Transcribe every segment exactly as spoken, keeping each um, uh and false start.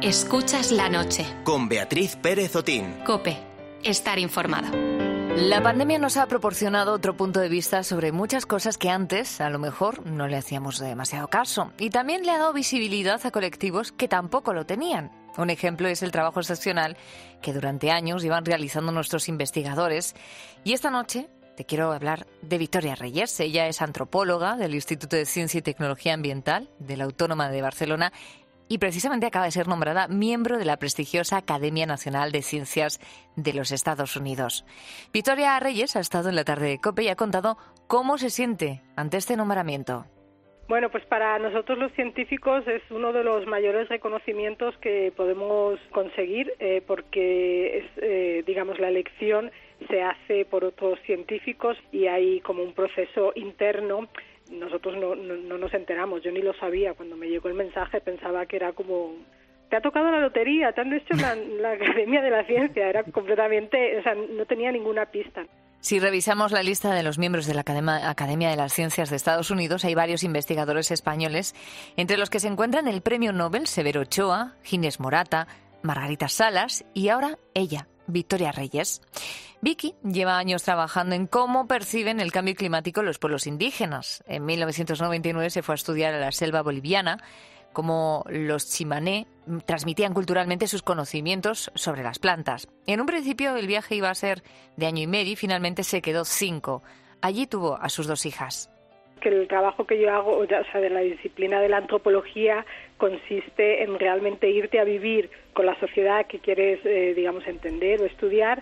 Escuchas la noche. Con Beatriz Pérez Otín. COPE. Estar informado. La pandemia nos ha proporcionado otro punto de vista sobre muchas cosas que antes, a lo mejor, no le hacíamos demasiado caso. Y también le ha dado visibilidad a colectivos que tampoco lo tenían. Un ejemplo es el trabajo excepcional que durante años llevan realizando nuestros investigadores. Y esta noche te quiero hablar de Victoria Reyes. Ella es antropóloga del Instituto de Ciencia y Tecnología Ambiental de la Autónoma de Barcelona y precisamente acaba de ser nombrada miembro de la prestigiosa Academia Nacional de Ciencias de los Estados Unidos. Victoria Reyes ha estado en la tarde de COPE y ha contado cómo se siente ante este nombramiento. Bueno, pues para nosotros los científicos es uno de los mayores reconocimientos que podemos conseguir eh, porque es, eh, digamos, la elección se hace por otros científicos y hay como un proceso interno. Nosotros no, no, no nos enteramos, yo ni lo sabía. Cuando me llegó el mensaje pensaba que era como, te ha tocado la lotería, te han hecho la, la Academia de la Ciencia, era completamente, o sea, no tenía ninguna pista. Si revisamos la lista de los miembros de la Academia, Academia de las Ciencias de Estados Unidos, hay varios investigadores españoles, entre los que se encuentran el premio Nobel Severo Ochoa, Ginés Morata, Margarita Salas y ahora ella, Victoria Reyes. Vicky lleva años trabajando en cómo perciben el cambio climático los pueblos indígenas. En mil novecientos noventa y nueve se fue a estudiar a la selva boliviana, cómo los chimané transmitían culturalmente sus conocimientos sobre las plantas. En un principio el viaje iba a ser de año y medio y finalmente se quedó cinco. Allí tuvo a sus dos hijas. Que el trabajo que yo hago, o sea, de la disciplina de la antropología, consiste en realmente irte a vivir con la sociedad que quieres, eh, digamos, entender o estudiar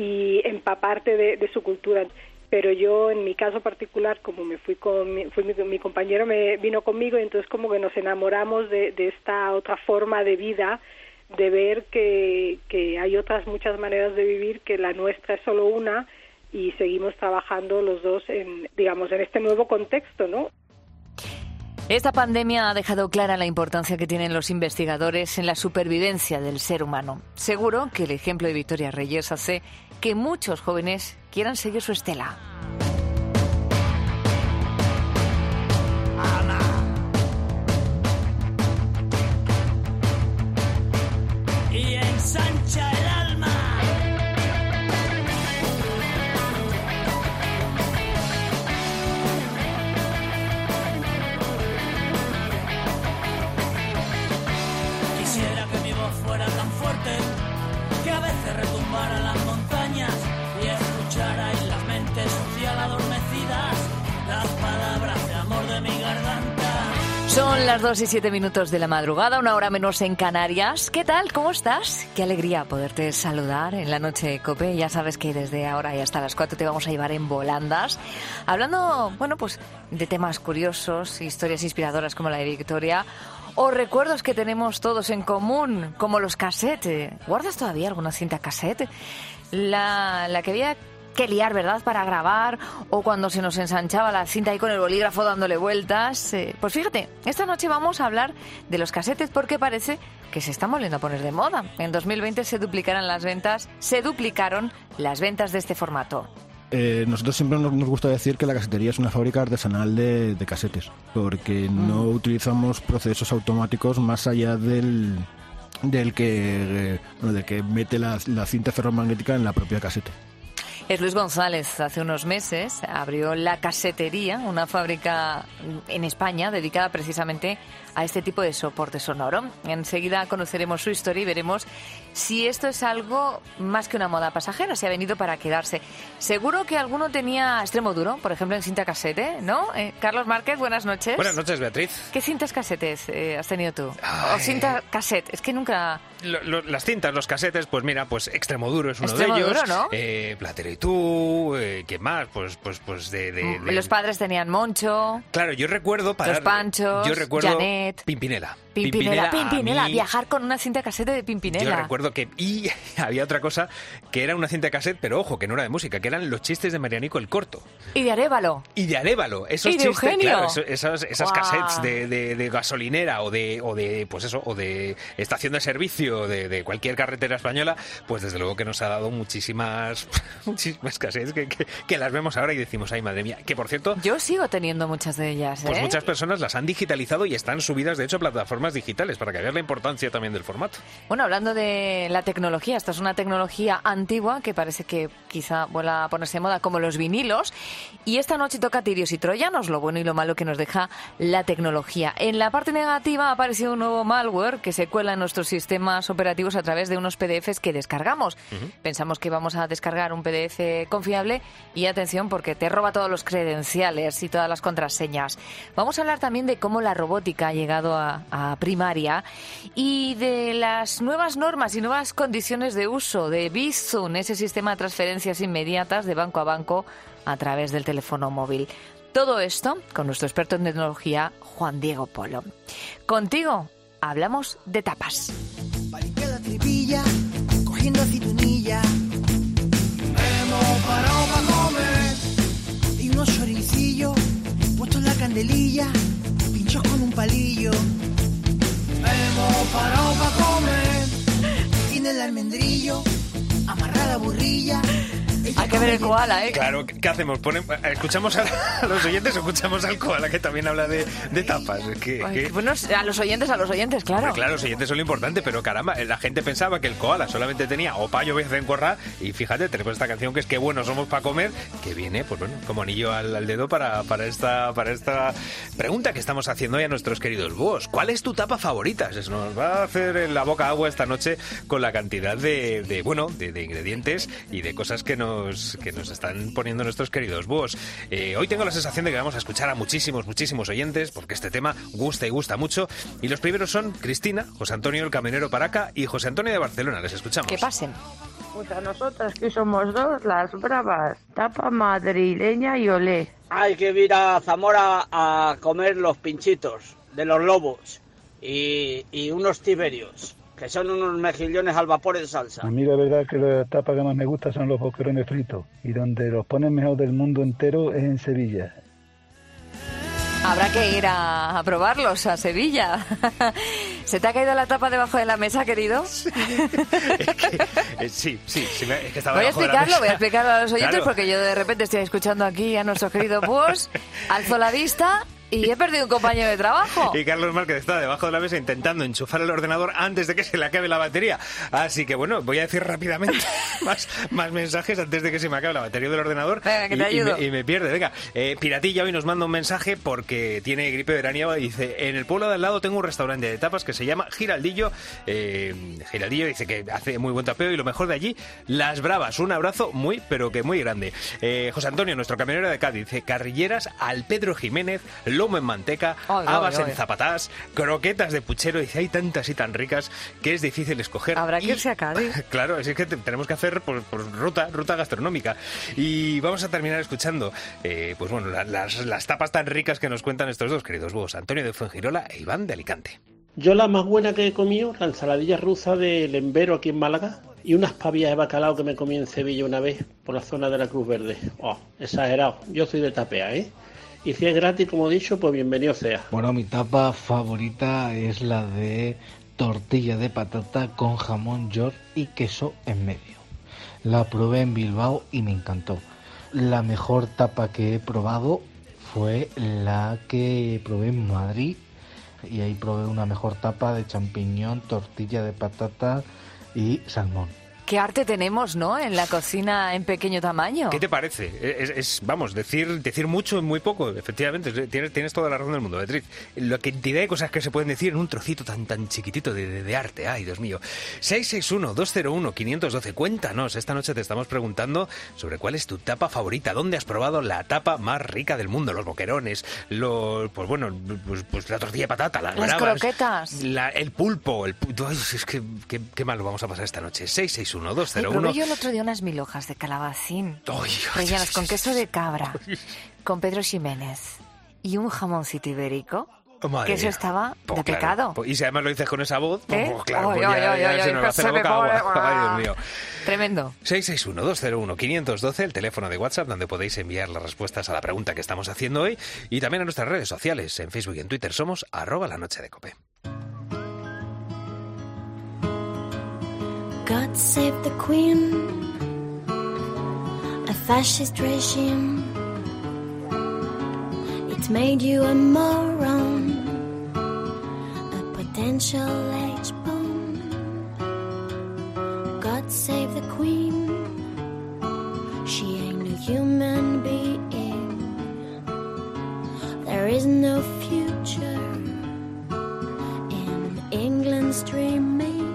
y empaparte de, de su cultura. Pero yo, en mi caso particular, como me fui con mi, fui mi, mi compañero me vino conmigo, y entonces como que nos enamoramos de, de esta otra forma de vida, de ver que, que hay otras muchas maneras de vivir, que la nuestra es solo una, y seguimos trabajando los dos en, digamos, en este nuevo contexto, ¿no? Esta pandemia ha dejado clara la importancia que tienen los investigadores en la supervivencia del ser humano. Seguro que el ejemplo de Victoria Reyes hace que muchos jóvenes quieran seguir su estela. Y ensancha el alma. Quisiera que mi voz fuera tan fuerte que a veces retumbara las montañas y escuchara en las mentes social adormecidas las palabras de amor de mi garganta. Son las dos y siete minutos de la madrugada, una hora menos en Canarias. ¿Qué tal? ¿Cómo estás? Qué alegría poderte saludar en la noche de COPE. Ya sabes que desde ahora y hasta las cuatro te vamos a llevar en volandas, hablando, bueno, pues de temas curiosos, historias inspiradoras como la de Victoria, o recuerdos que tenemos todos en común, como los cassettes. ¿Guardas todavía alguna cinta cassette? La, la que había que liar, ¿verdad?, para grabar, o cuando se nos ensanchaba la cinta ahí con el bolígrafo dándole vueltas. Eh, pues fíjate, esta noche vamos a hablar de los cassettes porque parece que se están volviendo a poner de moda. En dos mil veinte se duplicaron las ventas, se duplicaron las ventas de este formato. Eh, nosotros siempre nos, nos gusta decir que la casetería es una fábrica artesanal de, de casetes, porque mm. no utilizamos procesos automáticos más allá del, del que eh, bueno, del que mete la, la cinta ferromagnética en la propia caseta. Es Luis González. Hace unos meses abrió La Casetería, una fábrica en España dedicada precisamente a este tipo de soporte sonoro. Enseguida conoceremos su historia y veremos si esto es algo más que una moda pasajera, si ha venido para quedarse. Seguro que alguno tenía extremo duro, por ejemplo en cinta casete, ¿no? Eh, Carlos Márquez, buenas noches. Buenas noches, Beatriz. ¿Qué cintas casetes eh, has tenido tú? Ay. O cinta cassette, es que nunca... Lo, lo, las cintas, los casetes, pues mira, pues Extremoduro es uno Extremo de ellos. Duro, ¿no? Eh, Platero y tú, eh, ¿qué más? Pues, pues, pues de, de, de... Los padres tenían Moncho. Claro, yo recuerdo para Los Panchos. Yo recuerdo Janet. Pimpinela. Pimpinela, Pimpinela, Pimpinela. Mí, viajar con una cinta casete de Pimpinela. Yo recuerdo que... Y había otra cosa que era una cinta cassette, pero ojo, que no era de música, que eran los chistes de Marianico el Corto. Y de Arévalo. Y de Arévalo. Esos y de chistes, Eugenio. claro, esos, esas, esas wow. cassettes de, de, de gasolinera o de, o de, pues eso, o de estación de servicio de, de cualquier carretera española, pues desde luego que nos ha dado muchísimas, muchísimas cassettes que, que, que las vemos ahora y decimos, ay, madre mía, que por cierto... Yo sigo teniendo muchas de ellas, ¿eh? Pues muchas personas las han digitalizado y están subidas, de hecho, a plataformas plataformas digitales, para que veas la importancia también del formato. Bueno, hablando de la tecnología, esta es una tecnología antigua que parece que quizá vuelva a ponerse de moda, como los vinilos. Y esta noche toca tirios y troyanos, lo bueno y lo malo que nos deja la tecnología. En la parte negativa ha aparecido un nuevo malware que se cuela en nuestros sistemas operativos a través de unos P D Efes que descargamos. Uh-huh. Pensamos que vamos a descargar un P D Efe confiable y atención, porque te roba todos los credenciales y todas las contraseñas. Vamos a hablar también de cómo la robótica ha llegado a, a primaria y de las nuevas normas y nuevas condiciones de uso de Bizum, ese sistema de transferencias inmediatas de banco a banco a través del teléfono móvil. Todo esto con nuestro experto en tecnología, Juan Diego Polo. Contigo hablamos de tapas. Pa' limpiar la tripilla, cogiendo aceitunilla. Hemos parado pa' comer y unos choricillos puestos en la candelilla, pinchos con un palillo. Hemos parado pa' comer, tiene el almendrillo, amarrada la burrilla. Hay que ver el koala, ¿eh? Claro, ¿qué hacemos? ¿Ponen, ¿Escuchamos a, a los oyentes o escuchamos al koala, que también habla de, de tapas? ¿Qué, Ay, qué? Bueno, a los oyentes, a los oyentes, claro. Pero claro, los oyentes son lo importante, pero caramba, la gente pensaba que el koala solamente tenía o payo vez en corra, y fíjate, tenemos esta canción que es que bueno somos para comer, que viene, pues bueno, como anillo al, al dedo para, para, esta, para esta pregunta que estamos haciendo hoy a nuestros queridos búhos. ¿Cuál es tu tapa favorita? Eso nos va a hacer en la boca agua esta noche con la cantidad de, de bueno, de, de ingredientes y de cosas que nos, que nos están poniendo nuestros queridos búhos. Eh, hoy tengo la sensación de que vamos a escuchar a muchísimos, muchísimos oyentes, porque este tema gusta y gusta mucho. Y los primeros son Cristina, José Antonio el Camionero Paraca y José Antonio de Barcelona. Les escuchamos. Que pasen. Pues a nosotras, que somos dos, las bravas, tapa madrileña y olé. Hay que ir a Zamora a comer los pinchitos de los lobos y, y unos tiberios, que son unos mejillones al vapor en salsa. A mí la verdad que la tapa que más me gusta son los boquerones fritos, y donde los ponen mejor del mundo entero es en Sevilla. Habrá que ir a, a probarlos a Sevilla. ¿Se te ha caído la tapa debajo de la mesa, querido? Sí, es que, eh, sí, sí, sí me, es que estaba voy a debajo explicarlo, de la mesa. voy a explicarlo a los oyentes, Claro. Porque yo de repente estoy escuchando aquí a nuestros queridos búhos, alzo la vista y he perdido un compañero de trabajo. Y Carlos Márquez está debajo de la mesa intentando enchufar el ordenador antes de que se le acabe la batería. Así que bueno, voy a decir rápidamente más, más mensajes antes de que se me acabe la batería del ordenador. Venga, que te y, ayudo. Y, me, y me pierde. Venga, eh, Piratilla hoy nos manda un mensaje porque tiene gripe veraniega y dice: en el pueblo de al lado tengo un restaurante de tapas que se llama Giraldillo. Eh, Giraldillo dice que hace muy buen tapeo y lo mejor de allí, las bravas. Un abrazo muy, pero que muy grande. Eh, José Antonio, nuestro camionero de Cádiz, dice: carrilleras al Pedro Jiménez, lomo en manteca, Ay, habas ay, en ay. zapatás, croquetas de puchero. Dice: hay tantas y tan ricas que es difícil escoger. Habrá que Y- irse a Cádiz. Claro, es que te- tenemos que hacer por, por ruta, ruta gastronómica. Y vamos a terminar escuchando, eh, pues bueno, la- las, las tapas tan ricas que nos cuentan estos dos queridos búhos, Antonio de Fuengirola e Iván de Alicante. Yo la más buena que he comido, la ensaladilla rusa del Embero aquí en Málaga, y unas pavillas de bacalao que me comí en Sevilla una vez por la zona de la Cruz Verde. Oh, exagerado. Yo soy de tapea, ¿eh? Y si es gratis, como he dicho, pues bienvenido sea. Bueno, mi tapa favorita es la de tortilla de patata con jamón york y queso en medio. La probé en Bilbao y me encantó. La mejor tapa que he probado fue la que probé en Madrid, y ahí probé una mejor tapa de champiñón, tortilla de patata y salmón. Qué arte tenemos, ¿no?, en la cocina en pequeño tamaño. ¿Qué te parece? Es, es, vamos, decir decir mucho en muy poco, efectivamente. Tienes, tienes toda la razón del mundo, Beatriz. La cantidad de cosas que se pueden decir en un trocito tan tan chiquitito de, de, de arte. Ay, Dios mío. seis seis uno, dos cero uno, cinco uno dos. Cuéntanos. Esta noche te estamos preguntando sobre cuál es tu tapa favorita. ¿Dónde has probado la tapa más rica del mundo? Los boquerones, los, pues bueno, pues, pues la tortilla de patata, las, Las bravas, croquetas. la- el pulpo. El, pu- Ay, es que qué, qué mal lo vamos a pasar esta noche. seis seis uno, dos Ay, cero probé uno. yo el otro día unas mil hojas de calabacín, Ay, rellenas con queso de cabra, con Pedro Ximénez y un jamoncito ibérico. Madre Que eso mía. estaba Pues de claro. pecado. Pues, y si además lo dices con esa voz, ¿Eh? pues claro, Ay, pues ay, ya, ay, ya ay, se ay, nos va a que hacer se la me boca agua. pone- Ay, Dios mío. Tremendo. seis seis uno, dos cero uno, cinco uno dos, el teléfono de WhatsApp donde podéis enviar las respuestas a la pregunta que estamos haciendo hoy, y también a nuestras redes sociales. En Facebook y en Twitter somos arroba la noche de Cope. God save the Queen, a fascist regime. It's made you a moron, a and she'll age bone. God save the Queen, she ain't a human being. There is no future in England's dreaming.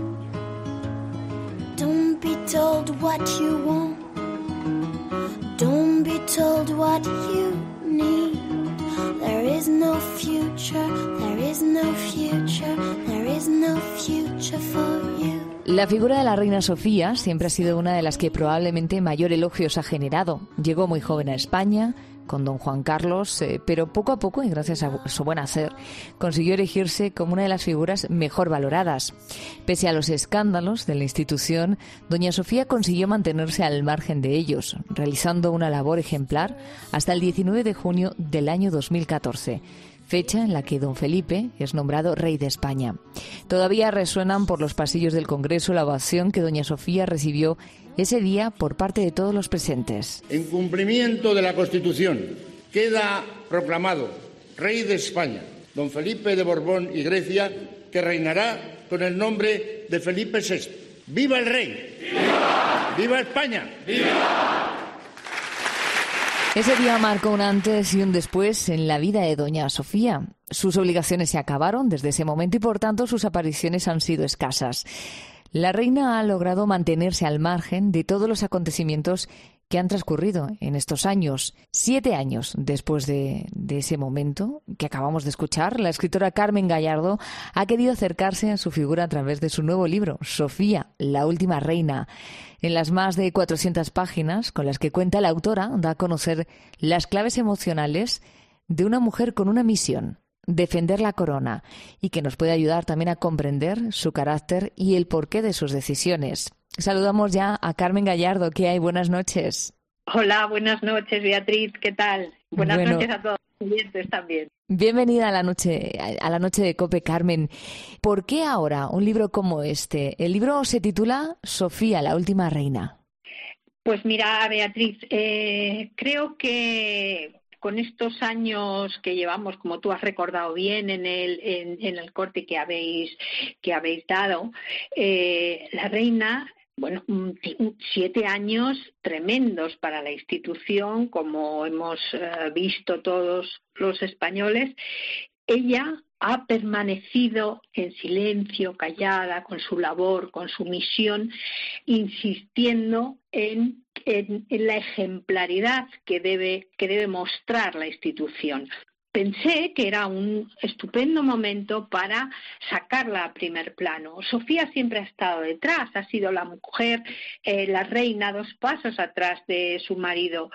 Don't be told what you want, don't be told what you need. There is no future, there is no future, there is no future for you. La figura de la reina Sofía siempre ha sido una de las que probablemente mayor elogios ha generado. Llegó muy joven a España con don Juan Carlos, eh, pero poco a poco, y gracias a su buen hacer, consiguió erigirse como una de las figuras mejor valoradas. Pese a los escándalos de la institución, doña Sofía consiguió mantenerse al margen de ellos, realizando una labor ejemplar hasta el diecinueve de junio del año dos mil catorce. Fecha en la que don Felipe es nombrado rey de España. Todavía resuenan por los pasillos del Congreso la ovación que doña Sofía recibió ese día por parte de todos los presentes. En cumplimiento de la Constitución, queda proclamado rey de España, don Felipe de Borbón y Grecia, que reinará con el nombre de Felipe sexto. ¡Viva el rey! ¡Viva! ¡Viva España! ¡Viva! Ese día marcó un antes y un después en la vida de doña Sofía. Sus obligaciones se acabaron desde ese momento y, por tanto, sus apariciones han sido escasas. La reina ha logrado mantenerse al margen de todos los acontecimientos que han transcurrido en estos años. Siete años después de, de ese momento que acabamos de escuchar, la escritora Carmen Gallardo ha querido acercarse a su figura a través de su nuevo libro, Sofía, la última reina. En las más de cuatrocientas páginas con las que cuenta la autora, da a conocer las claves emocionales de una mujer con una misión: defender la corona, y que nos puede ayudar también a comprender su carácter y el porqué de sus decisiones. Saludamos ya a Carmen Gallardo. ¿Qué hay? Buenas noches. Hola, buenas noches, Beatriz. ¿Qué tal? Buenas bueno, noches a todos los oyentes también. Bienvenida a la noche, a la noche de COPE, Carmen. ¿Por qué ahora un libro como este? El libro se titula Sofía, la última reina. Pues mira, Beatriz, eh, creo que con estos años que llevamos, como tú has recordado bien en el, en, en el corte que habéis, que habéis dado, eh, la reina, bueno, siete años tremendos para la institución, como hemos uh, visto todos los españoles. Ella ha permanecido en silencio, callada, con su labor, con su misión, insistiendo en En, en la ejemplaridad que debe, que debe mostrar la institución. Pensé que era un estupendo momento para sacarla a primer plano. Sofía siempre ha estado detrás, ha sido la mujer, eh, la reina, dos pasos atrás de su marido.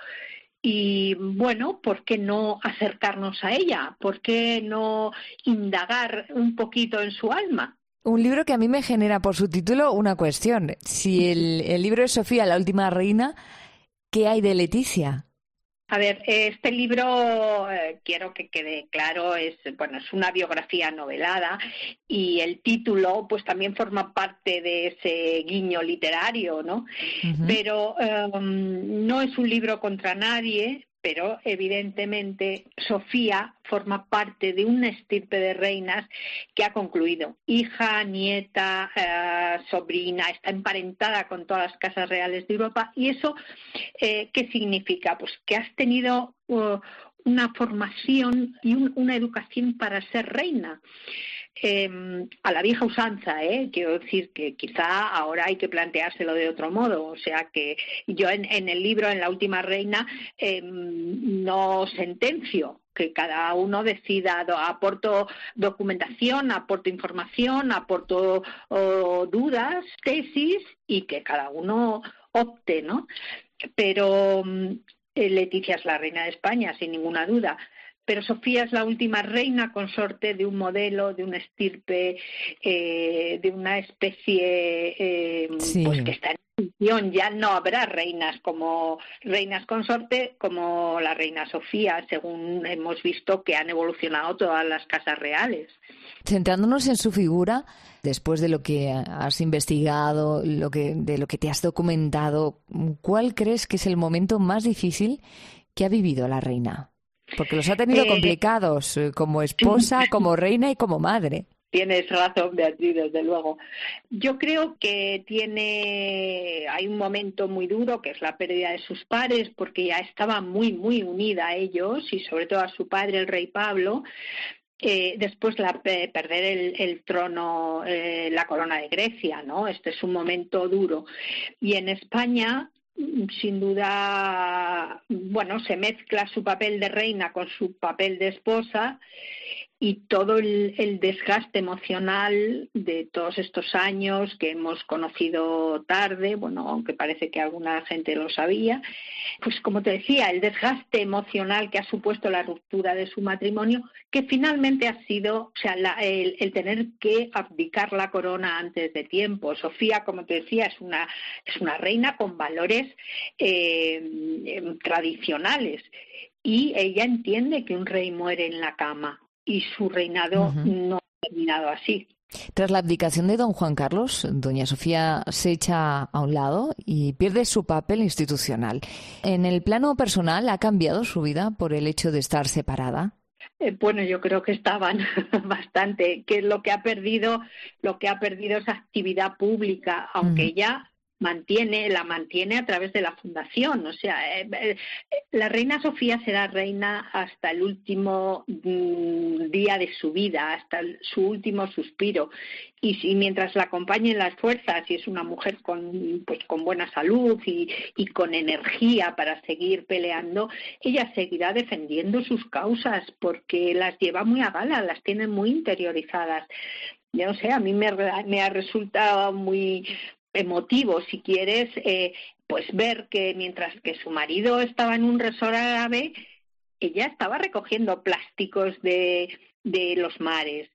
Y bueno, ¿por qué no acercarnos a ella? ¿Por qué no indagar un poquito en su alma? Un libro que a mí me genera por su título una cuestión. Si el, el libro es Sofía, la última reina, ¿qué hay de Leticia? A ver, este libro, eh, quiero que quede claro, es bueno, es una biografía novelada, y el título pues también forma parte de ese guiño literario, ¿no? Uh-huh. Pero um, no es un libro contra nadie, pero evidentemente Sofía forma parte de una estirpe de reinas que ha concluido. Hija, nieta, eh, sobrina, está emparentada con todas las casas reales de Europa. ¿Y eso eh, qué significa? Pues que has tenido uh, una formación y un, una educación para ser reina. Eh, a la vieja usanza, ¿eh? Quiero decir que quizá ahora hay que planteárselo de otro modo. O sea que yo en, en el libro, en La última reina, eh, no sentencio, que cada uno decida, aporto documentación, aporto información, aporto oh, dudas, tesis, y que cada uno opte, ¿no? Pero eh, Leticia es la reina de España, sin ninguna duda. Pero Sofía es la última reina consorte de un modelo, de una estirpe, eh, de una especie eh, sí. pues que está en extinción. Ya no habrá reinas como reinas consorte como la reina Sofía, según hemos visto que han evolucionado todas las casas reales. Centrándonos en su figura, después de lo que has investigado, lo que, de lo que te has documentado, ¿cuál crees que es el momento más difícil que ha vivido la reina? Porque los ha tenido eh, complicados, como esposa, como reina y como madre. Tienes razón, Beatriz, desde luego. Yo creo que tiene, hay un momento muy duro que es la pérdida de sus padres, porque ya estaba muy, muy unida a ellos y sobre todo a su padre, el rey Pablo. Eh, después la, eh, perder el, el trono, eh, la corona de Grecia, ¿no? Este es un momento duro. Y en España, sin duda, bueno, se mezcla su papel de reina con su papel de esposa. Y todo el, el desgaste emocional de todos estos años que hemos conocido tarde, bueno, aunque parece que alguna gente lo sabía, pues como te decía, el desgaste emocional que ha supuesto la ruptura de su matrimonio, que finalmente ha sido, o sea, la, el, el tener que abdicar la corona antes de tiempo. Sofía, como te decía, es una, es una reina con valores eh, tradicionales y ella entiende que un rey muere en la cama. Y su reinado uh-huh. no ha terminado así. Tras la abdicación de don Juan Carlos, doña Sofía se echa a un lado y pierde su papel institucional. En el plano personal, ¿ha cambiado su vida por el hecho de estar separada? Eh, bueno, yo creo que estaban bastante, que lo que ha perdido, lo que ha perdido es actividad pública, aunque uh-huh. ya mantiene, la mantiene a través de la fundación. O sea, eh, eh, la reina Sofía será reina hasta el último mm, día de su vida, hasta el, su último suspiro. Y si mientras la acompañen las fuerzas, y es una mujer con, pues, con buena salud y, y con energía para seguir peleando, ella seguirá defendiendo sus causas porque las lleva muy a gala, las tiene muy interiorizadas. Yo no sé, a mí me, me ha resultado muy emotivo, si quieres, eh, pues ver que mientras que su marido estaba en un resort árabe, ella estaba recogiendo plásticos de, de los mares.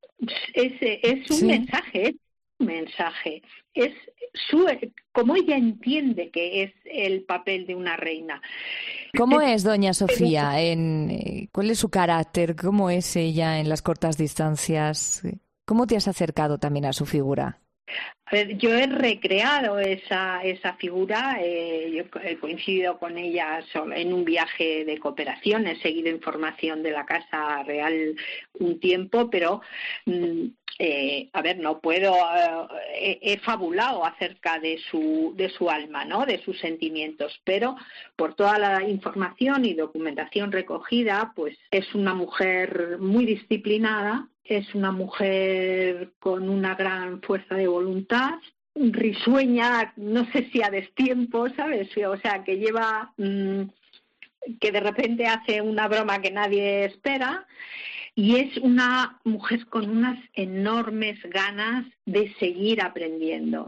Es, es un sí. mensaje, es un mensaje. Es su, como ella entiende que es el papel de una reina. ¿Cómo es doña Sofía? En, ¿Cuál es su carácter? ¿Cómo es ella en las cortas distancias? ¿Cómo te has acercado también a su figura? A ver, yo he recreado esa esa figura, eh, yo he coincidido con ella solo en un viaje de cooperación, he seguido información de la Casa Real un tiempo, pero mm, eh, a ver, no puedo, eh, he, he fabulado acerca de su de su alma, ¿no? De sus sentimientos, pero por toda la información y documentación recogida, pues es una mujer muy disciplinada. Es una mujer con una gran fuerza de voluntad, risueña, no sé si a destiempo, ¿sabes? O sea, que lleva, mmm, que de repente hace una broma que nadie espera, y es una mujer con unas enormes ganas de seguir aprendiendo.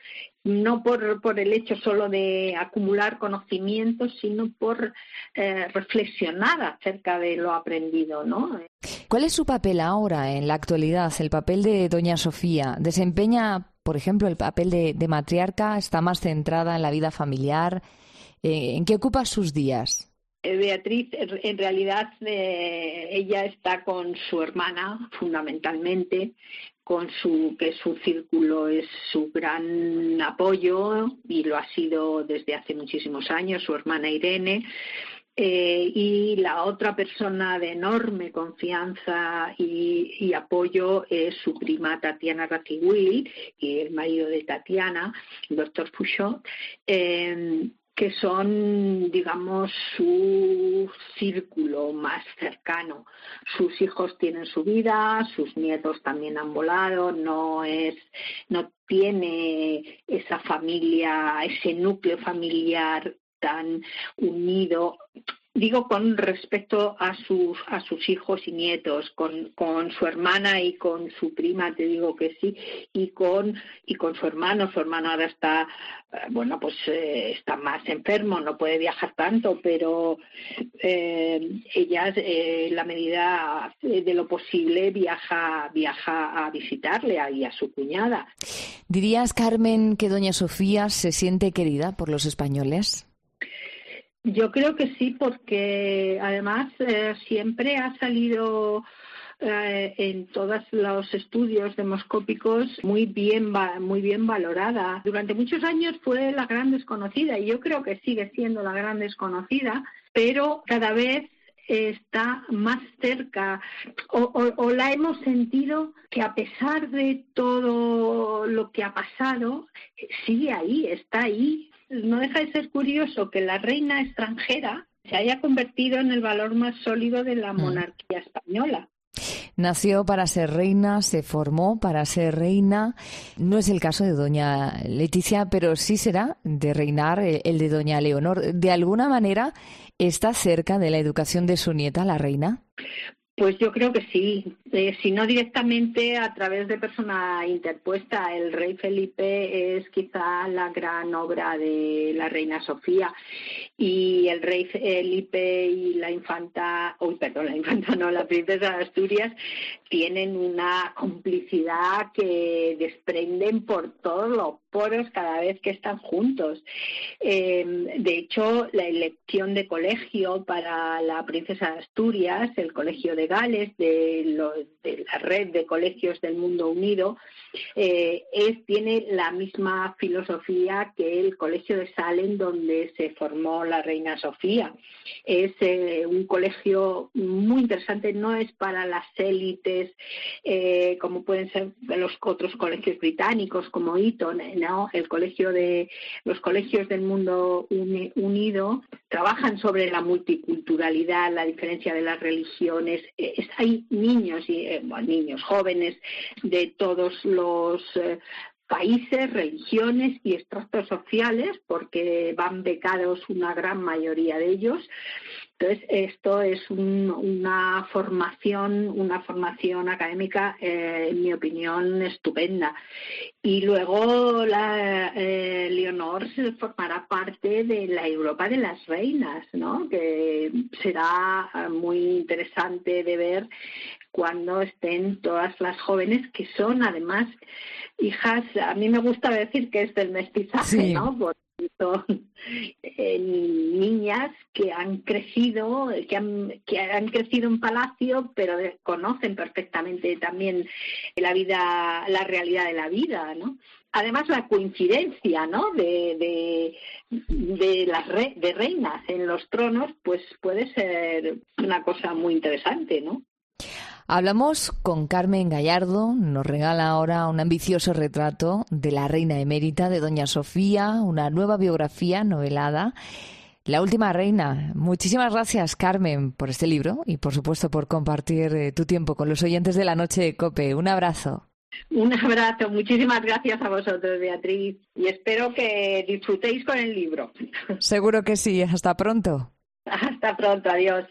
No por, por el hecho solo de acumular conocimientos, sino por eh, reflexionar acerca de lo aprendido, ¿no? ¿Cuál es su papel ahora, en la actualidad, el papel de doña Sofía? ¿Desempeña, por ejemplo, el papel de, de matriarca? ¿Está más centrada en la vida familiar? Eh, ¿En qué ocupa sus días? Beatriz, en realidad eh, ella está con su hermana, fundamentalmente, con su que su círculo es su gran apoyo y lo ha sido desde hace muchísimos años, su hermana Irene. Eh, y la otra persona de enorme confianza y, y apoyo es su prima Tatiana Radziwill y el marido de Tatiana, el doctor Fouchot, eh, que son, digamos, su círculo más cercano. Sus hijos tienen su vida, sus nietos también han volado, no es, no tiene esa familia, ese núcleo familiar tan unido, digo con respecto a sus a sus hijos y nietos, con, con su hermana y con su prima, te digo que sí, y con y con su hermano. Su hermano ahora está, bueno, pues eh, está más enfermo, no puede viajar tanto, pero eh, ella, eh, en la medida de lo posible, viaja viaja a visitarle a, y a su cuñada. ¿Dirías, Carmen, que doña Sofía se siente querida por los españoles? Yo creo que sí, porque además eh, siempre ha salido eh, en todos los estudios demoscópicos muy bien, muy bien valorada. Durante muchos años fue la gran desconocida y yo creo que sigue siendo la gran desconocida, pero cada vez está más cerca o, o, o la hemos sentido que a pesar de todo lo que ha pasado, sigue ahí, está ahí. No deja de ser curioso que la reina extranjera se haya convertido en el valor más sólido de la monarquía española. Nació para ser reina, se formó para ser reina. No es el caso de doña Leticia, pero sí será de reinar el de doña Leonor. ¿De alguna manera está cerca de la educación de su nieta, la reina? Pues yo creo que sí, eh, si no directamente a través de persona interpuesta. El rey Felipe es quizá la gran obra de la reina Sofía, y el rey Felipe y la infanta, uy, perdón, la infanta no, la princesa de Asturias, tienen una complicidad que desprenden por todos los poros cada vez que están juntos. Eh, de hecho, la elección de colegio para la princesa de Asturias, el colegio de Gales, de, lo, de la red de colegios del Mundo Unido, eh, es, tiene la misma filosofía que el colegio de Salem, donde se formó la reina Sofía. Es eh, un colegio muy interesante, no es para las élites eh, como pueden ser los otros colegios británicos como Eton, no, el colegio de los colegios del Mundo uni, Unido trabajan sobre la multiculturalidad, la diferencia de las religiones. Eh, hay niños y eh, bueno, niños jóvenes de todos los eh, países, religiones y estratos sociales, porque van becados una gran mayoría de ellos. Entonces, esto es un, una formación, una formación académica, eh, en mi opinión, estupenda. Y luego la eh, Leonor formará parte de la Europa de las reinas, ¿no? Que será muy interesante de ver cuando estén todas las jóvenes, que son además hijas, a mí me gusta decir que es del mestizaje, sí, ¿no? Porque son eh, niñas que han crecido, que han, que han crecido en palacio, pero de, conocen perfectamente también la vida, la realidad de la vida, ¿no? Además, la coincidencia, ¿no?, de, de, de las re, de reinas en los tronos, pues puede ser una cosa muy interesante, ¿no? Hablamos con Carmen Gallardo, nos regala ahora un ambicioso retrato de la reina emérita, de doña Sofía, una nueva biografía novelada, La última reina. Muchísimas gracias, Carmen, por este libro y, por supuesto, por compartir eh, tu tiempo con los oyentes de la Noche de COPE. Un abrazo. Un abrazo. Muchísimas gracias a vosotros, Beatriz, y espero que disfrutéis con el libro. Seguro que sí. Hasta pronto. Hasta pronto. Adiós.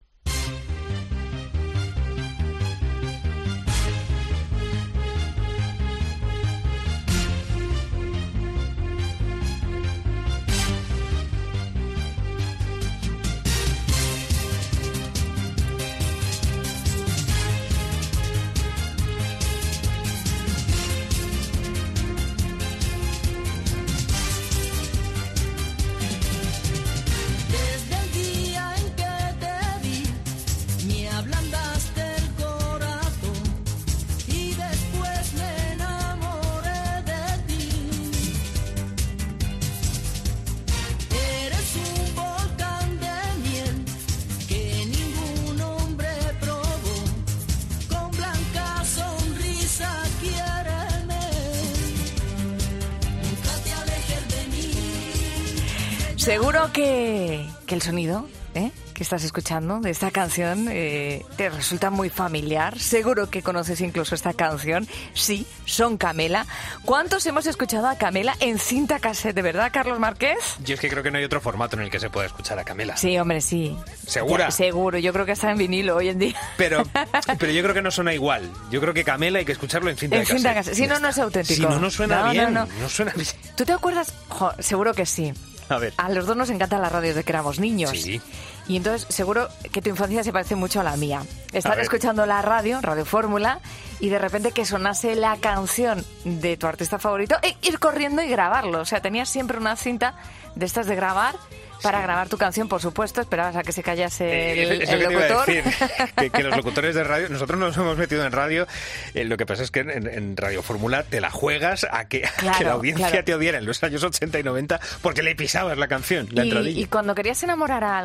Seguro que, que el sonido ¿eh? que estás escuchando de esta canción eh, te resulta muy familiar. Seguro que conoces incluso esta canción. Sí, son Camela. ¿Cuántos hemos escuchado a Camela en cinta cassette, de verdad, Carlos Márquez? Yo es que creo que no hay otro formato en el que se pueda escuchar a Camela. Sí, hombre, sí. ¿Segura? Ya, seguro, yo creo que está en vinilo hoy en día. Pero, pero yo creo que no suena igual. Yo creo que Camela hay que escucharlo en cinta en cassette. Cinta cassette. Si no, no es auténtico. Si no, no suena no, bien. No, no. no suena bien. ¿Tú te acuerdas? Jo, seguro que sí. A ver. A los dos nos encantan las radios de que éramos niños. Sí. Y entonces seguro que tu infancia se parece mucho a la mía. Estar escuchando la radio, Radio Fórmula, y de repente que sonase la canción de tu artista favorito e ir corriendo y grabarlo. O sea, tenías siempre una cinta de estas de grabar para sí. grabar tu canción, por supuesto. Esperabas a que se callase el, eh, eso el que locutor. Te iba a decir, que, que los locutores de radio, nosotros nos hemos metido en radio, eh, lo que pasa es que en, en Radio Fórmula te la juegas a que, claro, a que la audiencia claro. te odiara en los años ochenta y noventa porque le pisabas la canción, la y, entradilla. Y cuando querías enamorar a alguien, Oy.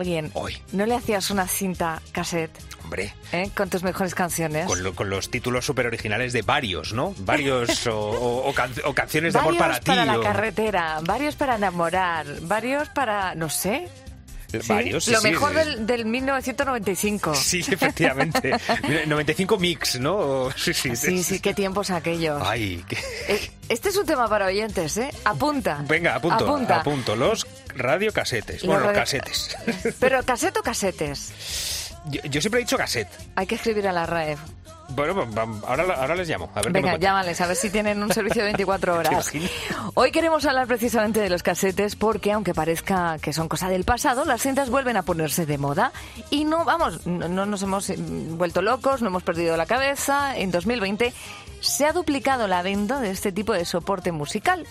voy. ¿No le hacías una cinta cassette? Hombre. ¿Eh? Con tus mejores canciones. Con, lo, con los títulos súper originales de varios, ¿no? Varios o, o, o, can, o canciones de amor para ti. Varios para o... la carretera, varios para enamorar, varios para, no sé... ¿Sí? Varios, sí, Lo sí, mejor sí. Del, del mil novecientos noventa y cinco. Sí, efectivamente. noventa y cinco mix, ¿no? Sí, sí, sí, sí, qué tiempos aquellos. Ay, qué... Este es un tema para oyentes, ¿eh? Apunta. Venga, apunto, apunta. apunto. Los radiocasetes. Los Bueno, radio... casetes. ¿Pero cassette o casetes? Yo, yo siempre he dicho cassette. Hay que escribir a la R A E. Bueno, ahora, ahora les llamo. A ver. Venga, llámales, a ver si tienen un servicio de veinticuatro horas. Hoy queremos hablar precisamente de los casetes porque, aunque parezca que son cosa del pasado, las cintas vuelven a ponerse de moda. Y no, vamos, no, no nos hemos vuelto locos, no hemos perdido la cabeza. En dos mil veinte se ha duplicado la venta de este tipo de soporte musical.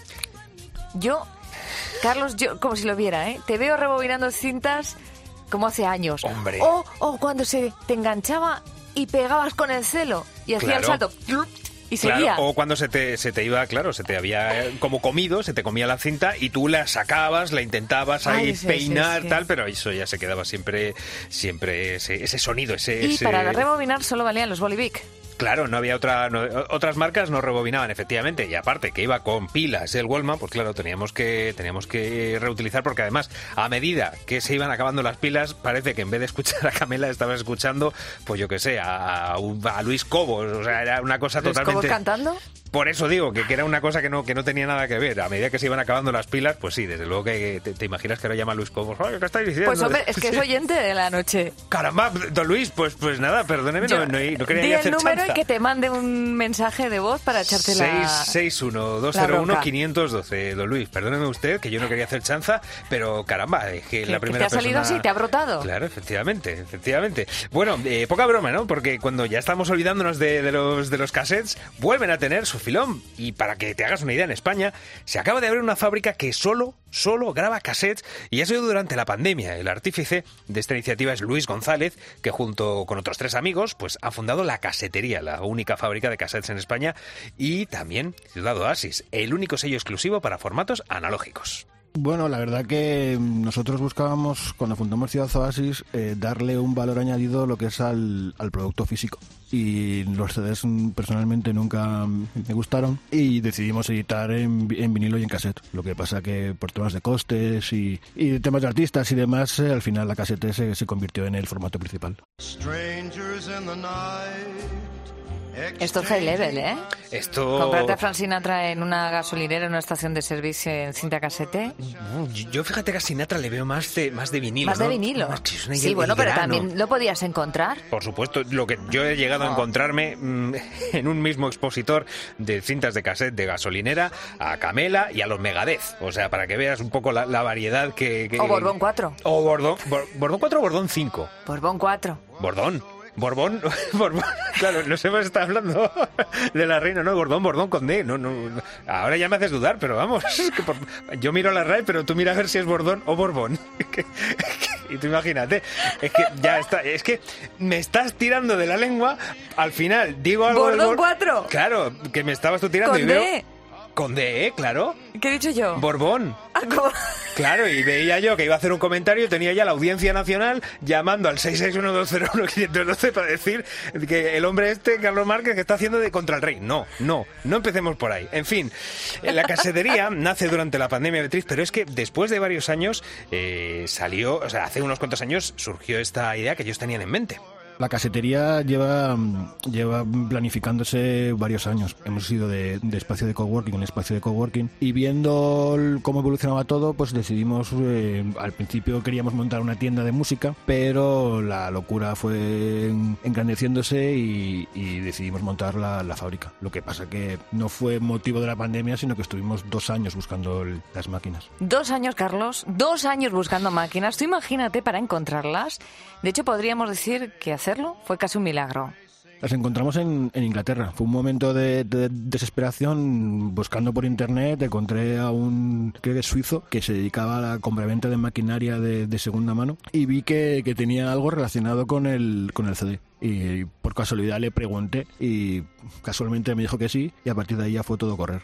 Yo, Carlos, yo como si lo viera, ¿eh? Te veo rebobinando cintas como hace años. Hombre. O, o cuando se te enganchaba y pegabas con el celo y hacía Claro. el salto y Claro, seguía. o cuando se te, se te iba, claro, se te había eh, como comido, se te comía la cinta y tú la sacabas, la intentabas ahí Ay, sí, peinar, sí, sí. tal, pero eso ya se quedaba siempre, siempre ese, ese sonido, ese... Y ese... para rebobinar solo valían los Bolivic. Claro, no había otra, no, otras marcas no rebobinaban, efectivamente, y aparte que iba con pilas el Wallman, pues claro, teníamos que teníamos que reutilizar porque además a medida que se iban acabando las pilas, parece que en vez de escuchar a Camela estabas escuchando, pues yo qué sé, a, a Luis Cobos, o sea, era una cosa ¿Luis totalmente... Cobos cantando? Por eso digo que, que era una cosa que no que no tenía nada que ver. A medida que se iban acabando las pilas, pues sí, desde luego que te, te imaginas que ahora llama Luis Cobos. Oye, ¿qué estáis diciendo? Pues hombre, es que es oyente de la noche. Caramba, don Luis, pues pues nada, perdóneme, Yo- no, no, no quería Di ni el hacer número chanza. y que te mande un mensaje de voz para echarte la... seis seis uno dos la cero uno bronca. quinientos doce. Don Luis, perdóneme usted que yo no quería hacer chanza, pero caramba, es que Que- la que primera te ha salido persona... así, te ha brotado. Claro, efectivamente, efectivamente. Bueno, eh, poca broma, ¿no? Porque cuando ya estamos olvidándonos de, de los de los cassettes, vuelven a tener su filón. Y para que te hagas una idea, en España se acaba de abrir una fábrica que solo, solo graba cassettes y ha sido durante la pandemia. El artífice de esta iniciativa es Luis González, que junto con otros tres amigos, pues ha fundado La Casetería, la única fábrica de cassettes en España, y también Ciudad Oasis, el único sello exclusivo para formatos analógicos. Bueno, la verdad que nosotros buscábamos, cuando fundamos Ciudad Oasis, eh, darle un valor añadido lo que es al, al producto físico. Y los C Ds mm, personalmente nunca me gustaron y decidimos editar en, vi- en vinilo y en cassette. Lo que pasa que por temas de costes y, y temas de artistas y demás, eh, al final la cassette se, se convirtió en el formato principal. Strangers in the night. Esto es high level, ¿eh? Esto... Comprarte a Frank Sinatra en una gasolinera, en una estación de servicio en cinta casete. Yo, yo fíjate que a Sinatra le veo más de, más de vinilo, Más de ¿no? vinilo. Más que es una- Sí, el bueno, pero grano. también lo podías encontrar. Por supuesto, lo que yo he llegado a Oh. encontrarme mm, en un mismo expositor de cintas de cassette de gasolinera a Camela y a los Megadeth. O sea, para que veas un poco la, la variedad que, que- O Borbón cuatro. O Bordón, Bor- Bordón cuatro o Bordón cinco. Borbón cuatro. Bordón. Borbón, Borbón, claro, nos hemos estado hablando de la reina, no, Bordón, Bordón con D, no, no, no. Ahora ya me haces dudar, pero vamos, es que por- yo miro a la R A E, pero tú mira a ver si es Bordón o Borbón. Que- que- y tú imagínate, es que ya está, es que me estás tirando de la lengua, al final digo algo del Bordón Bor- cuatro. Claro, que me estabas tú tirando Con y veo... D. Con D, ¿eh? Claro. ¿Qué he dicho yo? Borbón. Ah, ¿cómo? Claro, y veía yo que iba a hacer un comentario y tenía ya la Audiencia Nacional llamando al seis seis uno dos cero uno quinientos doce para decir que el hombre este, Carlos Márquez, que está haciendo de contra el rey. No, no, no empecemos por ahí. En fin, la casetería nace durante la pandemia, Beatriz, pero es que después de varios años eh, salió, o sea, hace unos cuantos años surgió esta idea que ellos tenían en mente. La casetería lleva, lleva planificándose varios años. Hemos ido de, de espacio de coworking en espacio de coworking y viendo el- cómo evolucionaba todo, pues decidimos, eh, al principio queríamos montar una tienda de música, pero la locura fue engrandeciéndose y, y decidimos montar la, la fábrica. Lo que pasa que no fue motivo de la pandemia, sino que estuvimos dos años buscando el- las máquinas. Dos años, Carlos, dos años buscando máquinas. Tú imagínate para encontrarlas. De hecho, podríamos decir que hacerlo fue casi un milagro. Las encontramos en, en Inglaterra. Fue un momento de, de desesperación. Buscando por internet encontré a un, creo que es suizo, que se dedicaba a la compraventa de maquinaria de, de segunda mano y vi que, que tenía algo relacionado con el, con el C D. Y por casualidad le pregunté y casualmente me dijo que sí y a partir de ahí ya fue todo correr.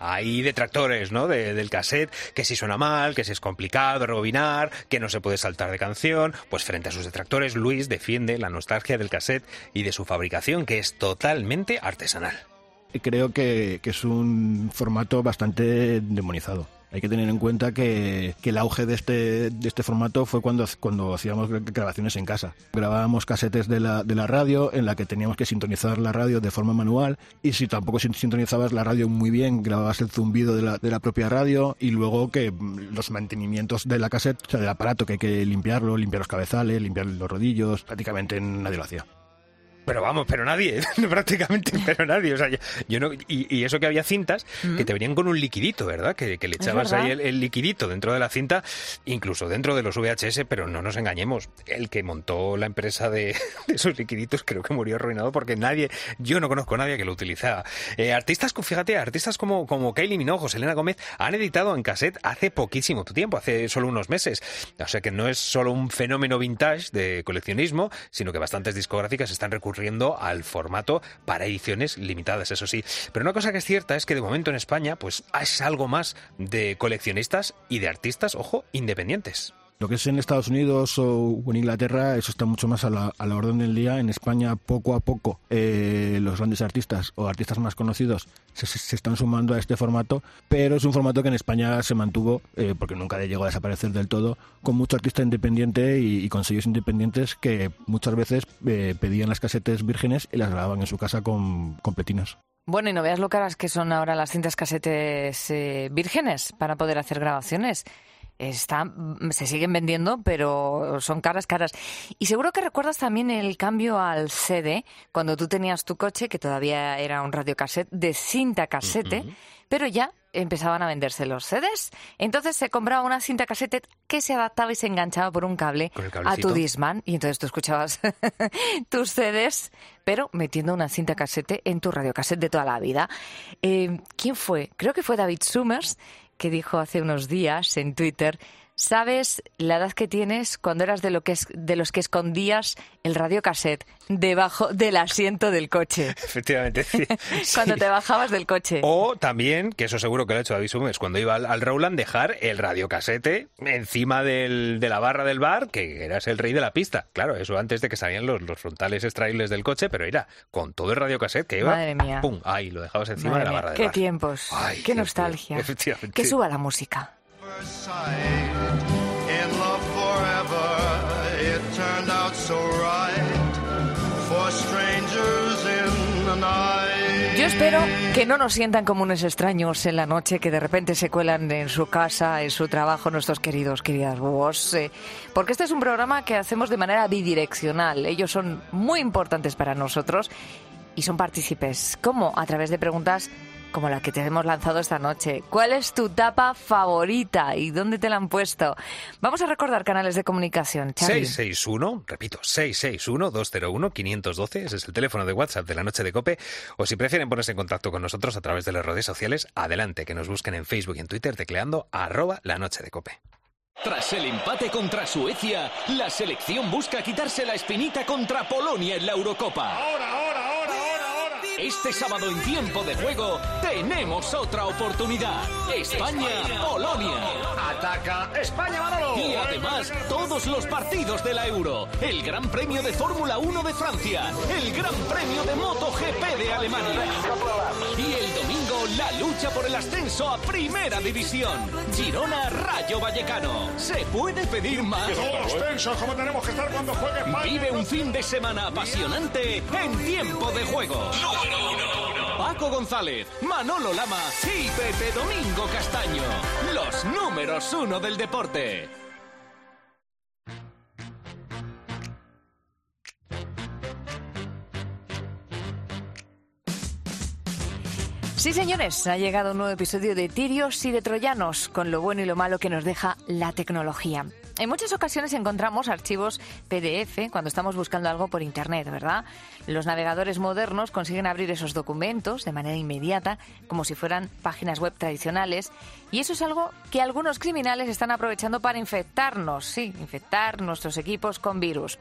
hay detractores, ¿no?, de, del cassette, que si suena mal, que si es complicado rebobinar, que no se puede saltar de canción. Pues frente a sus detractores, Luis defiende la nostalgia del cassette y de su fabricación, que es totalmente artesanal. Creo que, que es un formato bastante demonizado. Hay que tener en cuenta que, que el auge de este, de este formato fue cuando, cuando hacíamos grabaciones en casa. Grabábamos casetes de la, de la radio, en la que teníamos que sintonizar la radio de forma manual, y si tampoco sintonizabas la radio muy bien, grababas el zumbido de la, de la propia radio, y luego que los mantenimientos de la cassette, o sea, del aparato, que hay que limpiarlo, limpiar los cabezales, limpiar los rodillos, prácticamente nadie lo hacía. Pero vamos, pero nadie, prácticamente, pero nadie. O sea, yo, yo no, y, y eso que había cintas mm. que te venían con un liquidito, ¿verdad? Que, que le echabas ahí el, el liquidito dentro de la cinta, incluso dentro de los V H S, pero no nos engañemos. El que montó la empresa de, de esos liquiditos creo que murió arruinado porque nadie, yo no conozco a nadie que lo utilizaba. Eh, artistas, fíjate, artistas como, como Kylie Minogue o Selena Gómez han editado en cassette hace poquísimo tiempo, hace solo unos meses. O sea que no es solo un fenómeno vintage de coleccionismo, sino que bastantes discográficas están recurriendo al formato para ediciones limitadas, eso sí. Pero una cosa que es cierta es que de momento en España pues es algo más de coleccionistas y de artistas, ojo, independientes. Lo que es en Estados Unidos o en Inglaterra, eso está mucho más a la, a la orden del día. En España, poco a poco, eh, los grandes artistas o artistas más conocidos se, se están sumando a este formato, pero es un formato que en España se mantuvo, eh, porque nunca llegó a desaparecer del todo, con mucho artista independiente y, y con sellos independientes que muchas veces eh, pedían las casetes vírgenes y las grababan en su casa con, con pletinas. Bueno, y no veas lo caras que son ahora las cintas casetes eh, vírgenes para poder hacer grabaciones. Están, se siguen vendiendo, pero son caras, caras. Y seguro que recuerdas también el cambio al C D, cuando tú tenías tu coche, que todavía era un radiocassette, de cinta casete, uh-huh. pero ya empezaban a venderse los C Ds. Entonces se compraba una cinta casete que se adaptaba y se enganchaba por un cable a tu Discman. Y entonces tú escuchabas tus C Ds, pero metiendo una cinta casete en tu radiocassette de toda la vida. Eh, ¿Quién fue? Creo que fue David Summers, que dijo hace unos días en Twitter: ¿sabes la edad que tienes cuando eras de, lo que es, de los que escondías el radiocassette debajo del asiento del coche? Efectivamente, sí. Cuando sí. te bajabas del coche. O también, que eso seguro que lo ha hecho David Summers, cuando iba al, al Rowland, dejar el radiocassette encima del, de la barra del bar, que eras el rey de la pista. Claro, eso antes de que salían los, los frontales extraíbles del coche, pero era con todo el radiocassette que iba, Madre mía. pum, ahí lo dejabas encima Madre de la mía. barra del Qué bar. tiempos, Ay, qué, qué nostalgia. Efectivamente. Que suba la música. In love forever, it turned out so right for strangers in the night. Yo espero que no nos sientan como unos extraños en la noche que de repente se cuelan en su casa, en su trabajo, nuestros queridos, queridas búhos, eh, porque este es un programa que hacemos de manera bidireccional. Ellos son muy importantes para nosotros y son partícipes. ¿Cómo? A través de preguntas como la que te hemos lanzado esta noche. ¿Cuál es tu tapa favorita y dónde te la han puesto? Vamos a recordar canales de comunicación. Charlie. seis seis uno, repito, seis seis uno, dos cero uno, cinco uno dos, ese es el teléfono de WhatsApp de La Noche de COPE, o si prefieren ponerse en contacto con nosotros a través de las redes sociales, adelante, que nos busquen en Facebook y en Twitter tecleando arroba La Noche de COPE. Tras el empate contra Suecia, la selección busca quitarse la espinita contra Polonia en la Eurocopa. Ahora, ahora, ahora, ahora, ahora. Este sábado en Tiempo de Juego tenemos otra oportunidad. España-Polonia. Ataca España, Manolo. Y además, todos los partidos de la Euro. El Gran Premio de Fórmula uno de Francia. El Gran Premio de MotoGP de Alemania. Y el domingo, la lucha por el ascenso a Primera División. Girona-Rayo Vallecano. ¿Se puede pedir más? Todos tensos como tenemos que estar cuando juegue España. Vive un fin de semana apasionante en Tiempo de Juego. Paco González, Manolo Lama y Pepe Domingo Castaño. Los números uno del deporte. Sí, señores, ha llegado un nuevo episodio de Tirios y de Troyanos, con lo bueno y lo malo que nos deja la tecnología. En muchas ocasiones encontramos archivos P D F cuando estamos buscando algo por Internet, ¿verdad? Los navegadores modernos consiguen abrir esos documentos de manera inmediata, como si fueran páginas web tradicionales, y eso es algo que algunos criminales están aprovechando para infectarnos, sí, infectar nuestros equipos con virus.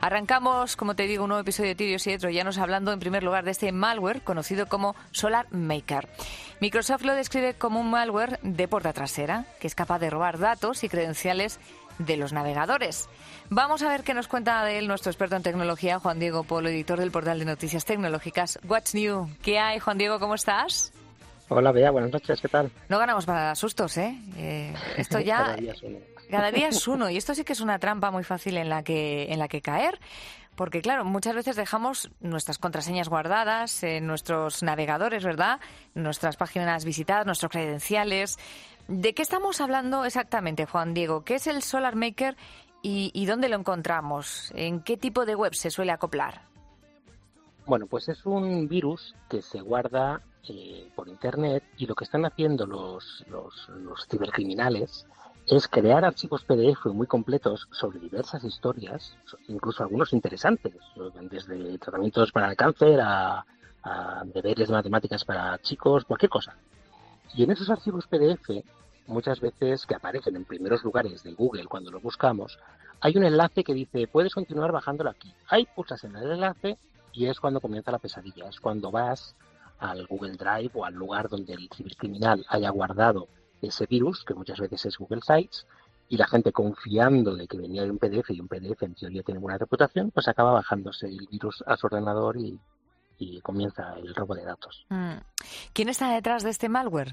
Arrancamos, como te digo, un nuevo episodio de Tirios y de Troyanos hablando en primer lugar de este malware conocido como SolarMail. SolarMaker. Microsoft lo describe como un malware de puerta trasera, que es capaz de robar datos y credenciales de los navegadores. Vamos a ver qué nos cuenta de él nuestro experto en tecnología, Juan Diego Polo, editor del portal de noticias tecnológicas What's New. ¿Qué hay, Juan Diego? ¿Cómo estás? Hola, Bea, buenas noches, ¿qué tal? No ganamos para sustos, ¿eh? eh esto ya... Cada día es uno. Cada día es uno, y esto sí que es una trampa muy fácil en la que, en la que caer. Porque, claro, muchas veces dejamos nuestras contraseñas guardadas en nuestros navegadores, ¿verdad? Nuestras páginas visitadas, nuestros credenciales. ¿De qué estamos hablando exactamente, Juan Diego? ¿Qué es el SolarMaker y, y dónde lo encontramos? ¿En qué tipo de web se suele acoplar? Bueno, pues es un virus que se guarda eh, por Internet, y lo que están haciendo los, los, los cibercriminales es crear archivos P D F muy completos sobre diversas historias, incluso algunos interesantes, desde tratamientos para el cáncer a, a deberes de matemáticas para chicos, cualquier cosa. Y en esos archivos P D F, muchas veces que aparecen en primeros lugares de Google cuando los buscamos, hay un enlace que dice, puedes continuar bajándolo aquí. Ahí pulsas en el enlace y es cuando comienza la pesadilla, es cuando vas al Google Drive o al lugar donde el cibercriminal haya guardado ese virus, que muchas veces es Google Sites, y la gente, confiando de que venía de un P D F, y un P D F en teoría tiene buena reputación, pues acaba bajándose el virus a su ordenador y, y comienza el robo de datos. Mm. ¿Quién está detrás de este malware?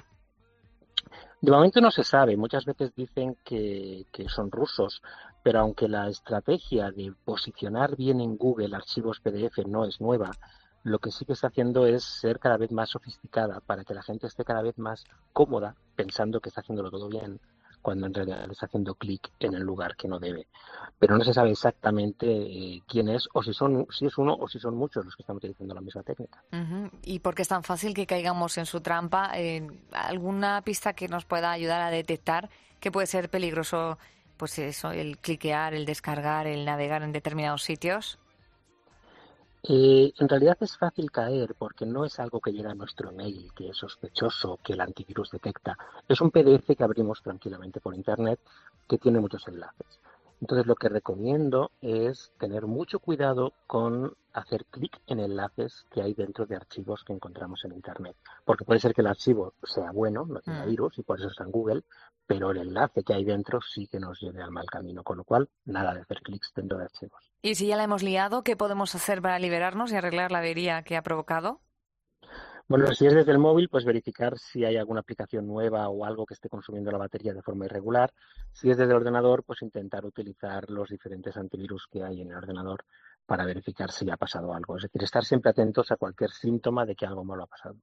De momento no se sabe. Muchas veces dicen que, que son rusos, pero aunque la estrategia de posicionar bien en Google archivos P D F no es nueva, lo que sí que está haciendo es ser cada vez más sofisticada para que la gente esté cada vez más cómoda pensando que está haciéndolo todo bien, cuando en realidad está haciendo clic en el lugar que no debe. Pero no se sabe exactamente eh, quién es, o si son si es uno o si son muchos los que están utilizando la misma técnica. Uh-huh. ¿Y por qué es tan fácil que caigamos en su trampa? Eh, ¿Alguna pista que nos pueda ayudar a detectar que puede ser peligroso, pues eso, el cliquear, el descargar, el navegar en determinados sitios? Eh, en realidad es fácil caer porque no es algo que llega a nuestro mail, que es sospechoso, que el antivirus detecta. Es un P D F que abrimos tranquilamente por Internet que tiene muchos enlaces. Entonces lo que recomiendo es tener mucho cuidado con hacer clic en enlaces que hay dentro de archivos que encontramos en Internet. Porque puede ser que el archivo sea bueno, no tenga virus y por eso está en Google, pero el enlace que hay dentro sí que nos lleve al mal camino, con lo cual nada de hacer clics dentro de archivos. Y si ya la hemos liado, ¿qué podemos hacer para liberarnos y arreglar la avería que ha provocado? Bueno, si es desde el móvil, pues verificar si hay alguna aplicación nueva o algo que esté consumiendo la batería de forma irregular. Si es desde el ordenador, pues intentar utilizar los diferentes antivirus que hay en el ordenador para verificar si ha pasado algo. Es decir, estar siempre atentos a cualquier síntoma de que algo malo ha pasado.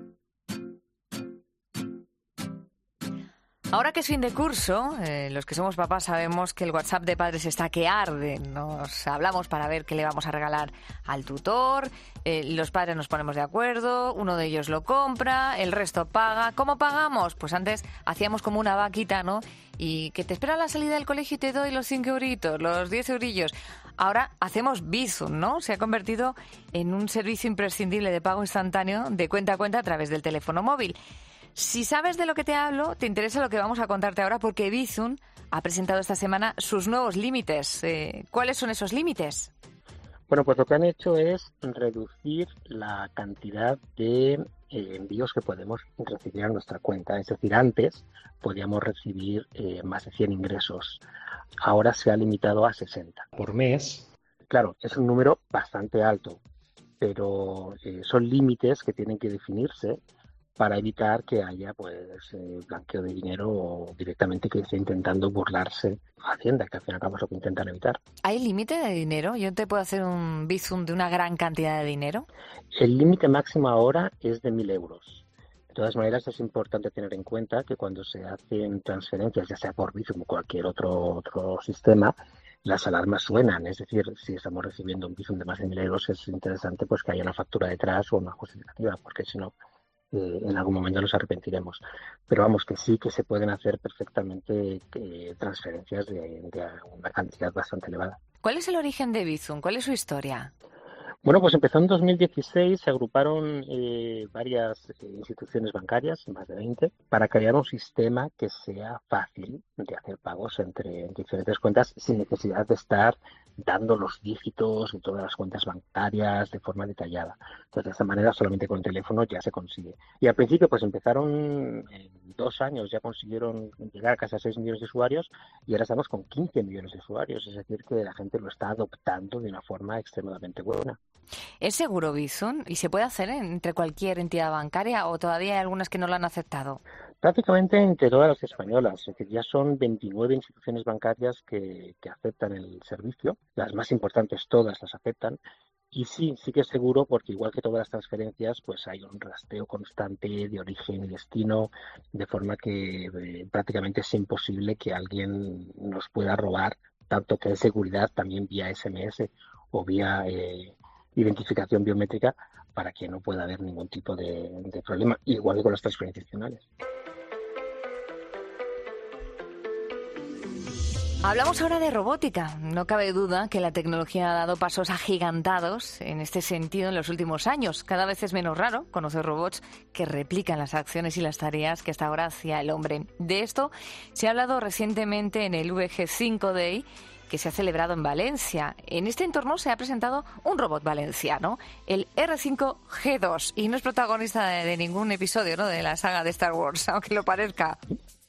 Ahora que es fin de curso, eh, los que somos papás sabemos que el WhatsApp de padres está que arde. Nos hablamos para ver qué le vamos a regalar al tutor, eh, los padres nos ponemos de acuerdo, uno de ellos lo compra, el resto paga. ¿Cómo pagamos? Pues antes hacíamos como una vaquita, ¿no? Y que te espera a la salida del colegio y te doy los cinco euritos, los diez eurillos. Ahora hacemos Bizum, ¿no? Se ha convertido en un servicio imprescindible de pago instantáneo de cuenta a cuenta a través del teléfono móvil. Si sabes de lo que te hablo, te interesa lo que vamos a contarte ahora porque Bizum ha presentado esta semana sus nuevos límites. Eh, ¿Cuáles son esos límites? Bueno, pues lo que han hecho es reducir la cantidad de eh, envíos que podemos recibir a nuestra cuenta. Es decir, antes podíamos recibir eh, más de cien ingresos. Ahora se ha limitado a sesenta. ¿Por mes? Claro, es un número bastante alto, pero eh, son límites que tienen que definirse para evitar que haya pues eh, blanqueo de dinero o directamente que esté intentando burlarse Hacienda, que al fin y al cabo es lo que intentan evitar. ¿Hay límite de dinero? ¿Yo te puedo hacer un Bizum de una gran cantidad de dinero? El límite máximo ahora es de mil euros. De todas maneras, es importante tener en cuenta que cuando se hacen transferencias, ya sea por Bizum o cualquier otro, otro sistema, las alarmas suenan. Es decir, si estamos recibiendo un Bizum de más de mil euros, es interesante pues que haya una factura detrás o una justificativa, porque si no, Eh, en algún momento nos arrepentiremos. Pero vamos, que sí que se pueden hacer perfectamente eh, transferencias de, de una cantidad bastante elevada. ¿Cuál es el origen de Bizum? ¿Cuál es su historia? Bueno, pues empezó en dos mil dieciséis, se agruparon eh, varias eh, instituciones bancarias, más de veinte, para crear un sistema que sea fácil de hacer pagos entre diferentes cuentas sin necesidad de estar dando los dígitos de todas las cuentas bancarias de forma detallada. Entonces, de esta manera, solamente con el teléfono ya se consigue. Y al principio, pues empezaron, en dos años ya consiguieron llegar a casi a seis millones de usuarios y ahora estamos con quince millones de usuarios. Es decir, que la gente lo está adoptando de una forma extremadamente buena. ¿Es seguro Bizum y se puede hacer entre cualquier entidad bancaria o todavía hay algunas que no lo han aceptado? Prácticamente entre todas las españolas, es decir, ya son veintinueve instituciones bancarias que, que aceptan el servicio, las más importantes todas las aceptan, y sí, sí que es seguro porque igual que todas las transferencias, pues hay un rastreo constante de origen y destino, de forma que eh, prácticamente es imposible que alguien nos pueda robar, tanto que hay seguridad también vía ese eme ese o vía eh, identificación biométrica, para que no pueda haber ningún tipo de, de problema, igual que con las transferencias nacionales. Hablamos ahora de robótica. No cabe duda que la tecnología ha dado pasos agigantados en este sentido en los últimos años. Cada vez es menos raro conocer robots que replican las acciones y las tareas que hasta ahora hacía el hombre. De esto se ha hablado recientemente en el V G cinco Day, que se ha celebrado en Valencia. En este entorno se ha presentado un robot valenciano, el erre cinco ge dos, y no es protagonista de, de ningún episodio, ¿no?, de la saga de Star Wars, aunque lo parezca.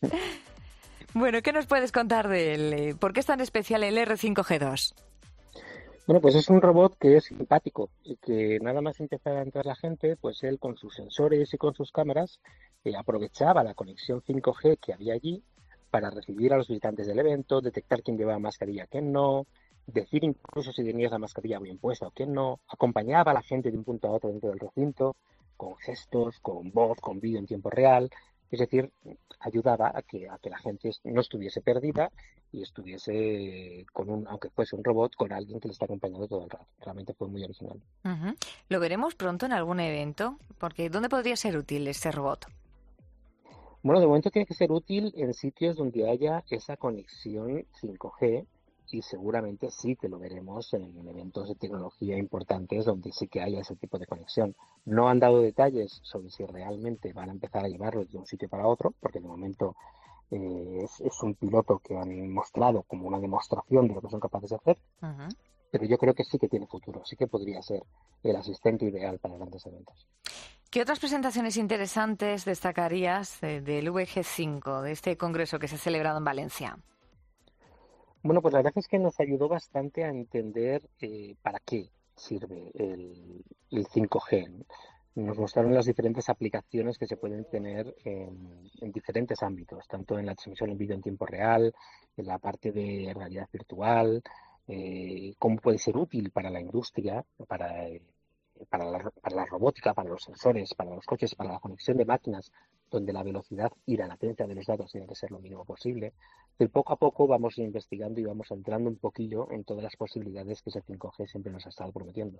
Bueno, ¿qué nos puedes contar de él? ¿Por qué es tan especial el erre cinco ge dos? Bueno, pues es un robot que es simpático y que nada más empezar a entrar la gente, pues él con sus sensores y con sus cámaras eh, aprovechaba la conexión cinco G que había allí para recibir a los visitantes del evento, detectar quién llevaba mascarilla, quién no, decir incluso si tenías la mascarilla bien puesta o quién no, acompañaba a la gente de un punto a otro dentro del recinto, con gestos, con voz, con vídeo en tiempo real, es decir, ayudaba a que, a que la gente no estuviese perdida y estuviese con un, aunque fuese un robot, con alguien que le está acompañando todo el rato. Realmente fue muy original. Uh-huh. ¿Lo veremos pronto en algún evento? Porque ¿dónde podría ser útil este robot? Bueno, de momento tiene que ser útil en sitios donde haya esa conexión cinco G y seguramente sí que lo veremos en eventos de tecnología importantes donde sí que haya ese tipo de conexión. No han dado detalles sobre si realmente van a empezar a llevarlos de un sitio para otro, porque de momento eh, es, es un piloto que han mostrado como una demostración de lo que son capaces de hacer, uh-huh. Pero yo creo que sí que tiene futuro, sí que podría ser el asistente ideal para grandes eventos. ¿Qué otras presentaciones interesantes destacarías del V G cinco, de este congreso que se ha celebrado en Valencia? Bueno, pues la verdad es que nos ayudó bastante a entender eh, para qué sirve el, el cinco G. Nos mostraron las diferentes aplicaciones que se pueden tener en, en diferentes ámbitos, tanto en la transmisión en vídeo en tiempo real, en la parte de realidad virtual, eh, cómo puede ser útil para la industria, para... Eh, Para la, para la robótica, para los sensores, para los coches, para la conexión de máquinas, donde la velocidad y la latencia de los datos tiene que ser lo mínimo posible. Y poco a poco vamos investigando y vamos entrando un poquillo en todas las posibilidades que ese cinco G siempre nos ha estado prometiendo.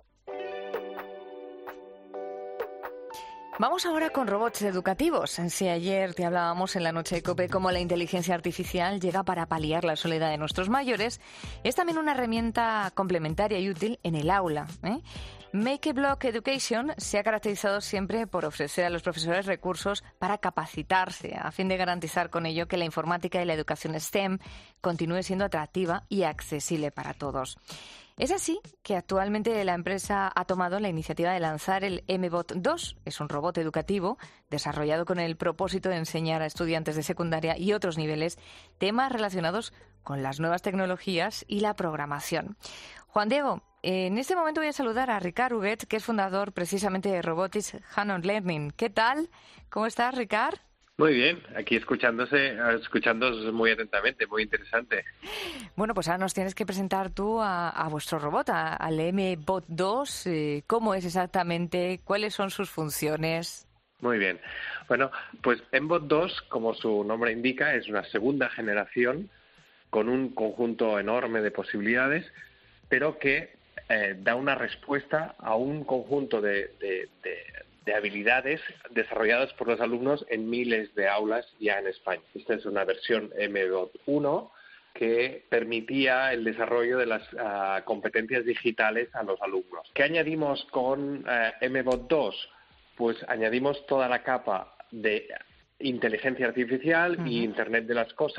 Vamos ahora con robots educativos. Si ayer te hablábamos en la noche de COPE cómo la inteligencia artificial llega para paliar la soledad de nuestros mayores, es también una herramienta complementaria y útil en el aula, ¿eh? MakeBlock Education se ha caracterizado siempre por ofrecer a los profesores recursos para capacitarse, a fin de garantizar con ello que la informática y la educación STEM continúe siendo atractiva y accesible para todos. Es así que actualmente la empresa ha tomado la iniciativa de lanzar el eme bot dos. Es un robot educativo desarrollado con el propósito de enseñar a estudiantes de secundaria y otros niveles temas relacionados con las nuevas tecnologías y la programación. Juan Diego, en este momento voy a saludar a Ricard Huguet, que es fundador precisamente de Robotics Hand-on Learning. ¿Qué tal? ¿Cómo estás, Ricard? Muy bien, aquí escuchándose, escuchándos muy atentamente, muy interesante. Bueno, pues ahora nos tienes que presentar tú a, a vuestro robot, a, al eme bot dos. Eh, ¿Cómo es exactamente? ¿Cuáles son sus funciones? Muy bien. Bueno, pues eme bot dos, como su nombre indica, es una segunda generación con un conjunto enorme de posibilidades, pero que eh, da una respuesta a un conjunto de, de, de, de habilidades desarrolladas por los alumnos en miles de aulas ya en España. Esta es una versión eme bot uno que permitía el desarrollo de las uh, competencias digitales a los alumnos. ¿Qué añadimos con uh, eme bot dos? Pues añadimos toda la capa de inteligencia artificial uh-huh. y Internet de las cosas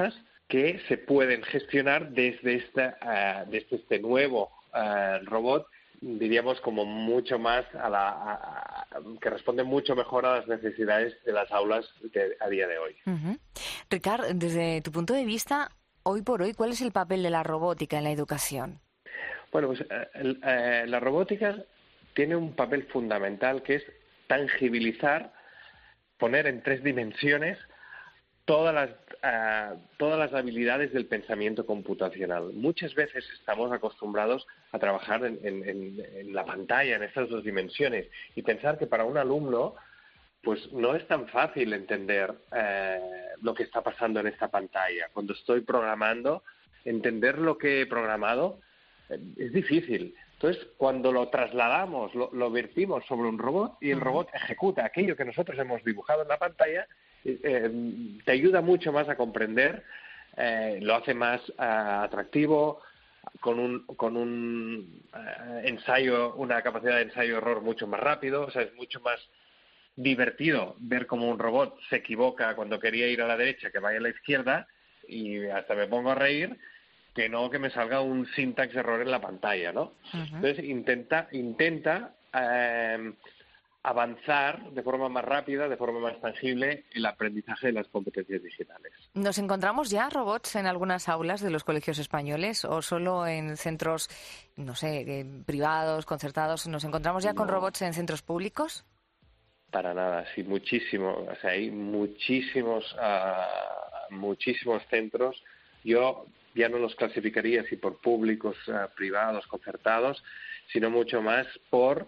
que se pueden gestionar desde, esta, uh, desde este nuevo uh, robot, diríamos como mucho más a la a, a, que responde mucho mejor a las necesidades de las aulas de, a día de hoy. Uh-huh. Ricard, desde tu punto de vista, hoy por hoy, ¿cuál es el papel de la robótica en la educación? Bueno, pues eh, eh, la robótica tiene un papel fundamental que es tangibilizar, poner en tres dimensiones todas las uh, todas las habilidades del pensamiento computacional. Muchas veces estamos acostumbrados a trabajar en, en, en la pantalla, en estas dos dimensiones, y pensar que para un alumno pues no es tan fácil entender eh, lo que está pasando en esta pantalla. Cuando estoy programando, entender lo que he programado eh, es difícil. Entonces, cuando lo trasladamos, lo, lo vertimos sobre un robot y el robot ejecuta aquello que nosotros hemos dibujado en la pantalla, eh, te ayuda mucho más a comprender, eh, lo hace más uh, atractivo, con un con un uh, ensayo, una capacidad de ensayo-error mucho más rápido. O sea, es mucho más divertido ver cómo un robot se equivoca cuando quería ir a la derecha, que vaya a la izquierda, y hasta me pongo a reír, que no que me salga un syntax error en la pantalla, ¿no? Uh-huh. Entonces intenta intenta eh, avanzar de forma más rápida, de forma más tangible, el aprendizaje de las competencias digitales. ¿Nos encontramos ya robots en algunas aulas de los colegios españoles o solo en centros, no sé, privados, concertados? ¿Nos encontramos ya no. con robots en centros públicos? Para nada, sí, muchísimo. O sea, hay muchísimos, uh, muchísimos centros. Yo ya no los clasificaría si por públicos, uh, privados, concertados, sino mucho más por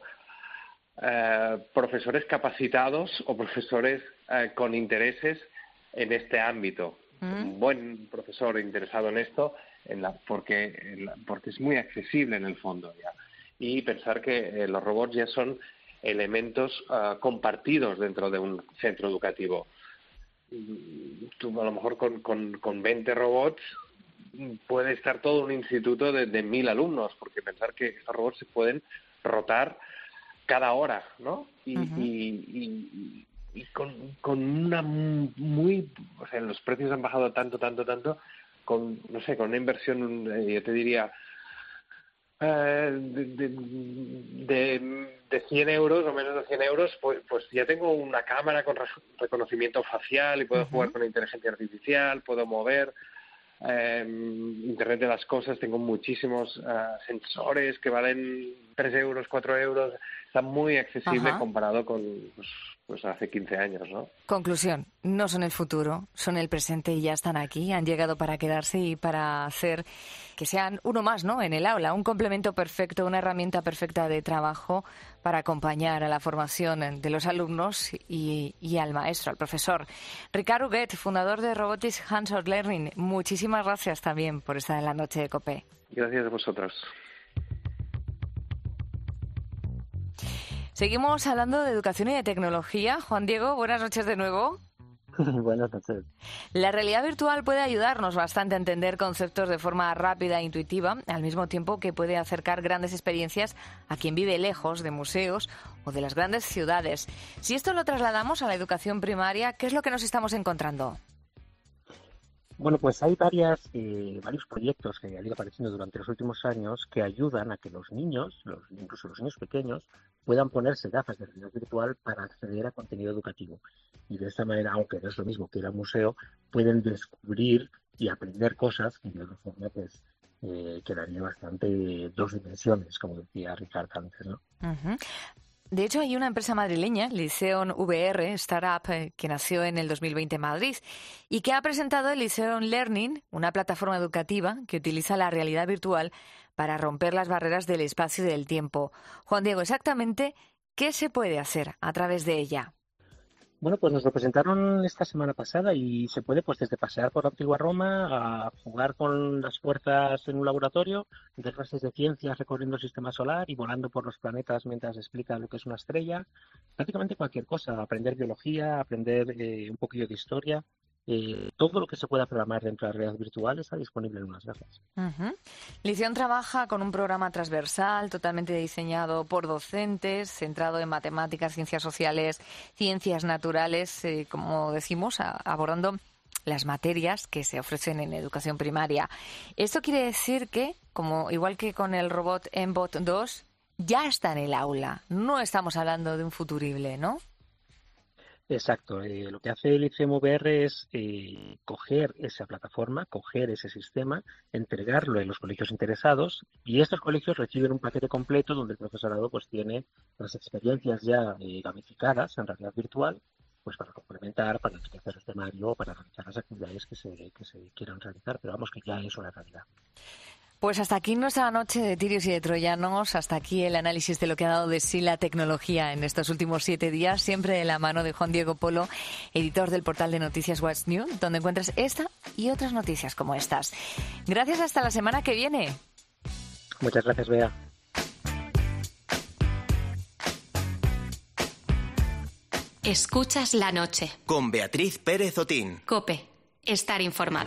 uh, profesores capacitados o profesores uh, con intereses en este ámbito. Mm. Un buen profesor interesado en esto, en la, porque, en la, porque es muy accesible en el fondo ya. Y pensar que eh, los robots ya son elementos uh, compartidos dentro de un centro educativo. Tú, a lo mejor con, con, con veinte robots puede estar todo un instituto de, de mil alumnos, porque pensar que estos robots se pueden rotar cada hora, ¿no? Y, uh-huh. y, y, y con, con una muy... O sea, los precios han bajado tanto, tanto, tanto, con, no sé, con una inversión, yo te diría, eh, de, de, de, de cien euros o menos de cien euros, pues, pues ya tengo una cámara con re- reconocimiento facial y puedo uh-huh. jugar con inteligencia artificial, puedo mover... Eh, Internet de las cosas, tengo muchísimos uh, sensores que valen tres euros, cuatro euros, está muy accesible. Ajá. Comparado con pues, pues hace quince años, ¿no? Conclusión, no son el futuro, son el presente y ya están aquí, han llegado para quedarse y para hacer que sean uno más, ¿no? En el aula, un complemento perfecto, una herramienta perfecta de trabajo para acompañar a la formación de los alumnos y, y al maestro, al profesor. Ricard Huguet, fundador de Robotics Hands-on Learning, muchísimas gracias también por estar en la noche de COPE. Gracias a vosotros. Seguimos hablando de educación y de tecnología. Juan Diego, buenas noches de nuevo. Buenas noches. La realidad virtual puede ayudarnos bastante a entender conceptos de forma rápida e intuitiva, al mismo tiempo que puede acercar grandes experiencias a quien vive lejos de museos o de las grandes ciudades. Si esto lo trasladamos a la educación primaria, ¿qué es lo que nos estamos encontrando? Bueno, pues hay varias, eh, varios proyectos que han ido apareciendo durante los últimos años que ayudan a que los niños, los, incluso los niños pequeños, puedan ponerse gafas de realidad virtual para acceder a contenido educativo. Y de esta manera, aunque no es lo mismo que ir al museo, pueden descubrir y aprender cosas que de otra forma pues, eh, quedaría bastante dos dimensiones, como decía Ricard antes, ¿no? Uh-huh. De hecho, hay una empresa madrileña, Liceon V R, startup, eh, que nació en el dos mil veinte en Madrid y que ha presentado el Liceon Learning, una plataforma educativa que utiliza la realidad virtual para romper las barreras del espacio y del tiempo. Juan Diego, exactamente, ¿qué se puede hacer a través de ella? Bueno, pues nos lo presentaron esta semana pasada y se puede pues desde pasear por la antigua Roma a jugar con las fuerzas en un laboratorio, de clases de ciencias recorriendo el sistema solar y volando por los planetas mientras explica lo que es una estrella. Prácticamente cualquier cosa, aprender biología, aprender eh, un poquillo de historia. Eh, todo lo que se pueda programar dentro de la realidad virtual está disponible en unas gafas. Uh-huh. Liceon trabaja con un programa transversal totalmente diseñado por docentes, centrado en matemáticas, ciencias sociales, ciencias naturales, eh, como decimos, a, abordando las materias que se ofrecen en educación primaria. Esto quiere decir que, como igual que con el robot Mbot dos, ya está en el aula. No estamos hablando de un futurible, ¿no? Exacto. Eh, lo que hace el I C E M V R es eh, coger esa plataforma, coger ese sistema, entregarlo en los colegios interesados, y estos colegios reciben un paquete completo donde el profesorado pues tiene las experiencias ya eh, gamificadas en realidad virtual, pues para complementar, para enriquecer el temario, para realizar las actividades que se, que se quieran realizar, pero vamos que ya es una realidad. Pues hasta aquí nuestra noche de tirios y de troyanos, hasta aquí el análisis de lo que ha dado de sí la tecnología en estos últimos siete días, siempre de la mano de Juan Diego Polo, editor del portal de noticias What's New, donde encuentras esta y otras noticias como estas. Gracias, hasta la semana que viene. Muchas gracias, Bea. Escuchas la noche. Con Beatriz Pérez Otín. COPE. Estar informado.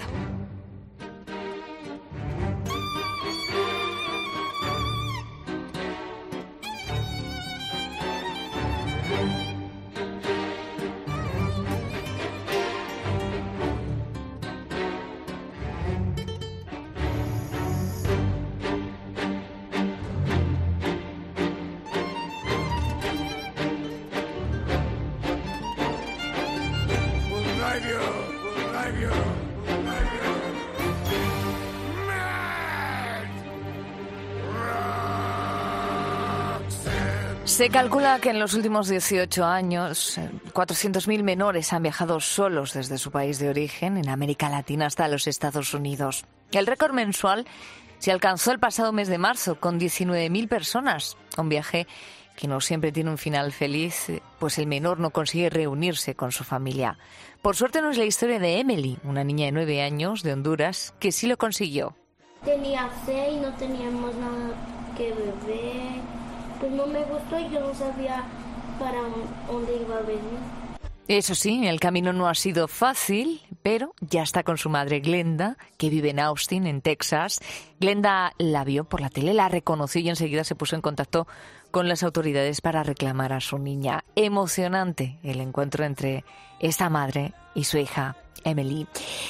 Se calcula que en los últimos dieciocho años cuatrocientos mil menores han viajado solos desde su país de origen, en América Latina, hasta los Estados Unidos. El récord mensual se alcanzó el pasado mes de marzo con diecinueve mil personas. Un viaje que no siempre tiene un final feliz, pues el menor no consigue reunirse con su familia. Por suerte no es la historia de Emily, una niña de nueve años de Honduras, que sí lo consiguió. Tenía sed y no teníamos nada que beber. Pues no me gustó y yo no sabía para dónde iba a venir. Eso sí, el camino no ha sido fácil, pero ya está con su madre Glenda, que vive en Austin, en Texas. Glenda la vio por la tele, la reconoció y enseguida se puso en contacto con las autoridades para reclamar a su niña. Emocionante el encuentro entre esta madre y su hija, Emily.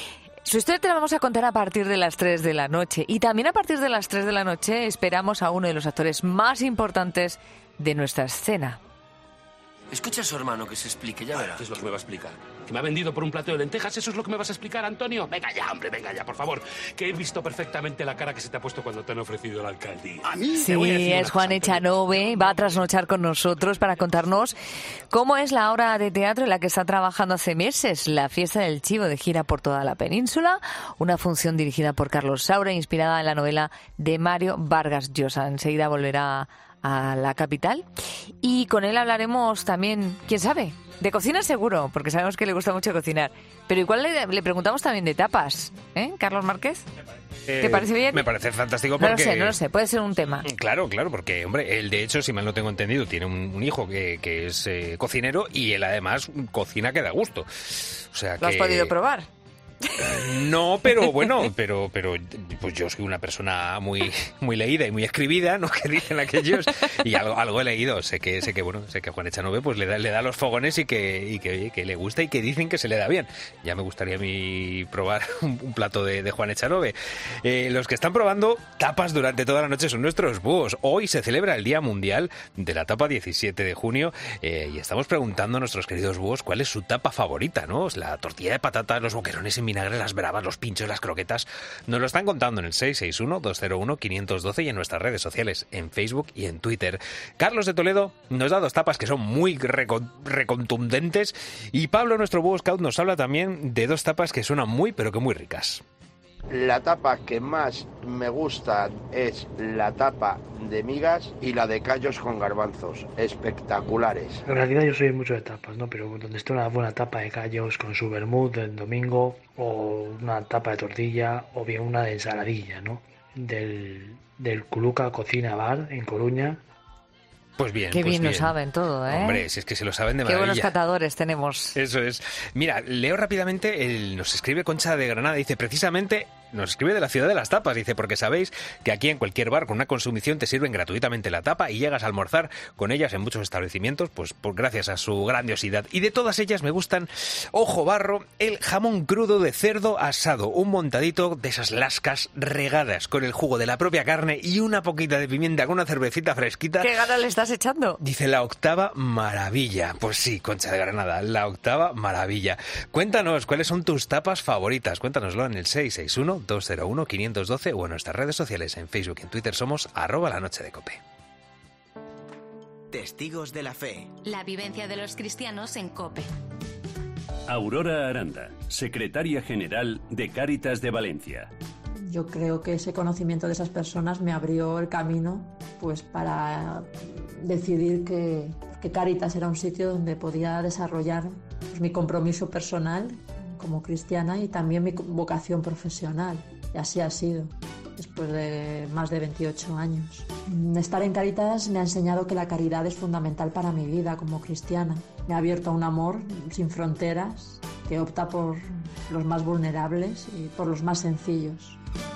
Su historia te la vamos a contar a partir de las tres de la noche. Y también a partir de las tres de la noche esperamos a uno de los actores más importantes de nuestra escena. Escucha a su hermano que se explique, ya verá. ¿Qué es lo que me va a explicar? ¿Que me ha vendido por un plato de lentejas? ¿Eso es lo que me vas a explicar, Antonio? Venga ya, hombre, venga ya, por favor. Que he visto perfectamente la cara que se te ha puesto cuando te han ofrecido la alcaldía. ¿A mí? Sí, es Juan Echanove. Va a trasnochar con nosotros para contarnos cómo es la obra de teatro en la que está trabajando hace meses, La Fiesta del Chivo, de gira por toda la península. Una función dirigida por Carlos Saura, inspirada en la novela de Mario Vargas Llosa. Enseguida volverá a la capital y con él hablaremos también, quién sabe, de cocina seguro, porque sabemos que le gusta mucho cocinar, pero igual le, le preguntamos también de tapas, ¿eh, Carlos Márquez? Eh, ¿Te parece bien? Me parece fantástico porque... No lo sé, no lo sé, puede ser un tema. Claro, claro, porque, hombre, él de hecho, si mal no tengo entendido, tiene un, un hijo que, que es eh, cocinero y él además cocina que da gusto. O sea, ¿Lo que... has podido probar? No, pero bueno, pero pero pues yo soy una persona muy muy leída y muy escribida, ¿no? Que dicen aquellos, y algo algo he leído, sé que sé que bueno, sé que Juan Echanove pues le da le da los fogones y que y que, que le gusta y que dicen que se le da bien. Ya me gustaría a mí probar un, un plato de, de Juan Echanove. Eh, los que están probando tapas durante toda la noche son nuestros búhos. Hoy se celebra el Día Mundial de la Tapa, diecisiete de junio, eh, y estamos preguntando a nuestros queridos búhos cuál es su tapa favorita, ¿no? La tortilla de patatas, los boquerones en vinagre, las bravas, los pinchos, las croquetas. Nos lo están contando en el seis seis uno, dos cero uno, cinco uno dos y en nuestras redes sociales, en Facebook y en Twitter. Carlos de Toledo nos da dos tapas que son muy recon- recontundentes y Pablo, nuestro búho scout, nos habla también de dos tapas que suenan muy, pero que muy ricas. La tapa que más me gusta es la tapa de migas y la de callos con garbanzos, espectaculares. En realidad yo soy mucho de tapas, ¿no? Pero donde esté una buena tapa de callos con su vermut del domingo, o una tapa de tortilla, o bien una de ensaladilla, ¿no? Del, del Culuca Cocina Bar en Coruña. Pues bien, Qué pues bien, bien lo saben todo, ¿eh? Hombre, si es que se lo saben de Qué maravilla. buenos catadores tenemos. Eso es. Mira, leo rápidamente, el, nos escribe Concha de Granada, dice, precisamente nos escribe de la ciudad de las tapas. Dice, porque sabéis que aquí en cualquier bar con una consumición te sirven gratuitamente la tapa y llegas a almorzar con ellas en muchos establecimientos, pues por, gracias a su grandiosidad. Y de todas ellas me gustan, ojo barro, el jamón crudo de cerdo asado, un montadito de esas lascas regadas con el jugo de la propia carne y una poquita de pimienta con una cervecita fresquita. ¿Qué ganas le estás echando? Dice, la octava maravilla. Pues sí, Concha de Granada, la octava maravilla. Cuéntanos, ¿cuáles son tus tapas favoritas? Cuéntanos en el seis seis uno, dos cero uno, cinco uno dos o en nuestras redes sociales. En Facebook y en Twitter somos arroba la noche de Cope. Testigos de la fe. La vivencia de los cristianos en COPE. Aurora Aranda, secretaria general de Cáritas de Valencia. Yo creo que ese conocimiento de esas personas me abrió el camino pues para decidir que, que Cáritas era un sitio donde podía desarrollar pues, mi compromiso personal como cristiana y también mi vocación profesional. Y así ha sido, después de más de veintiocho años. Estar en Cáritas me ha enseñado que la caridad es fundamental para mi vida como cristiana. Me ha abierto a un amor sin fronteras que opta por los más vulnerables y por los más sencillos.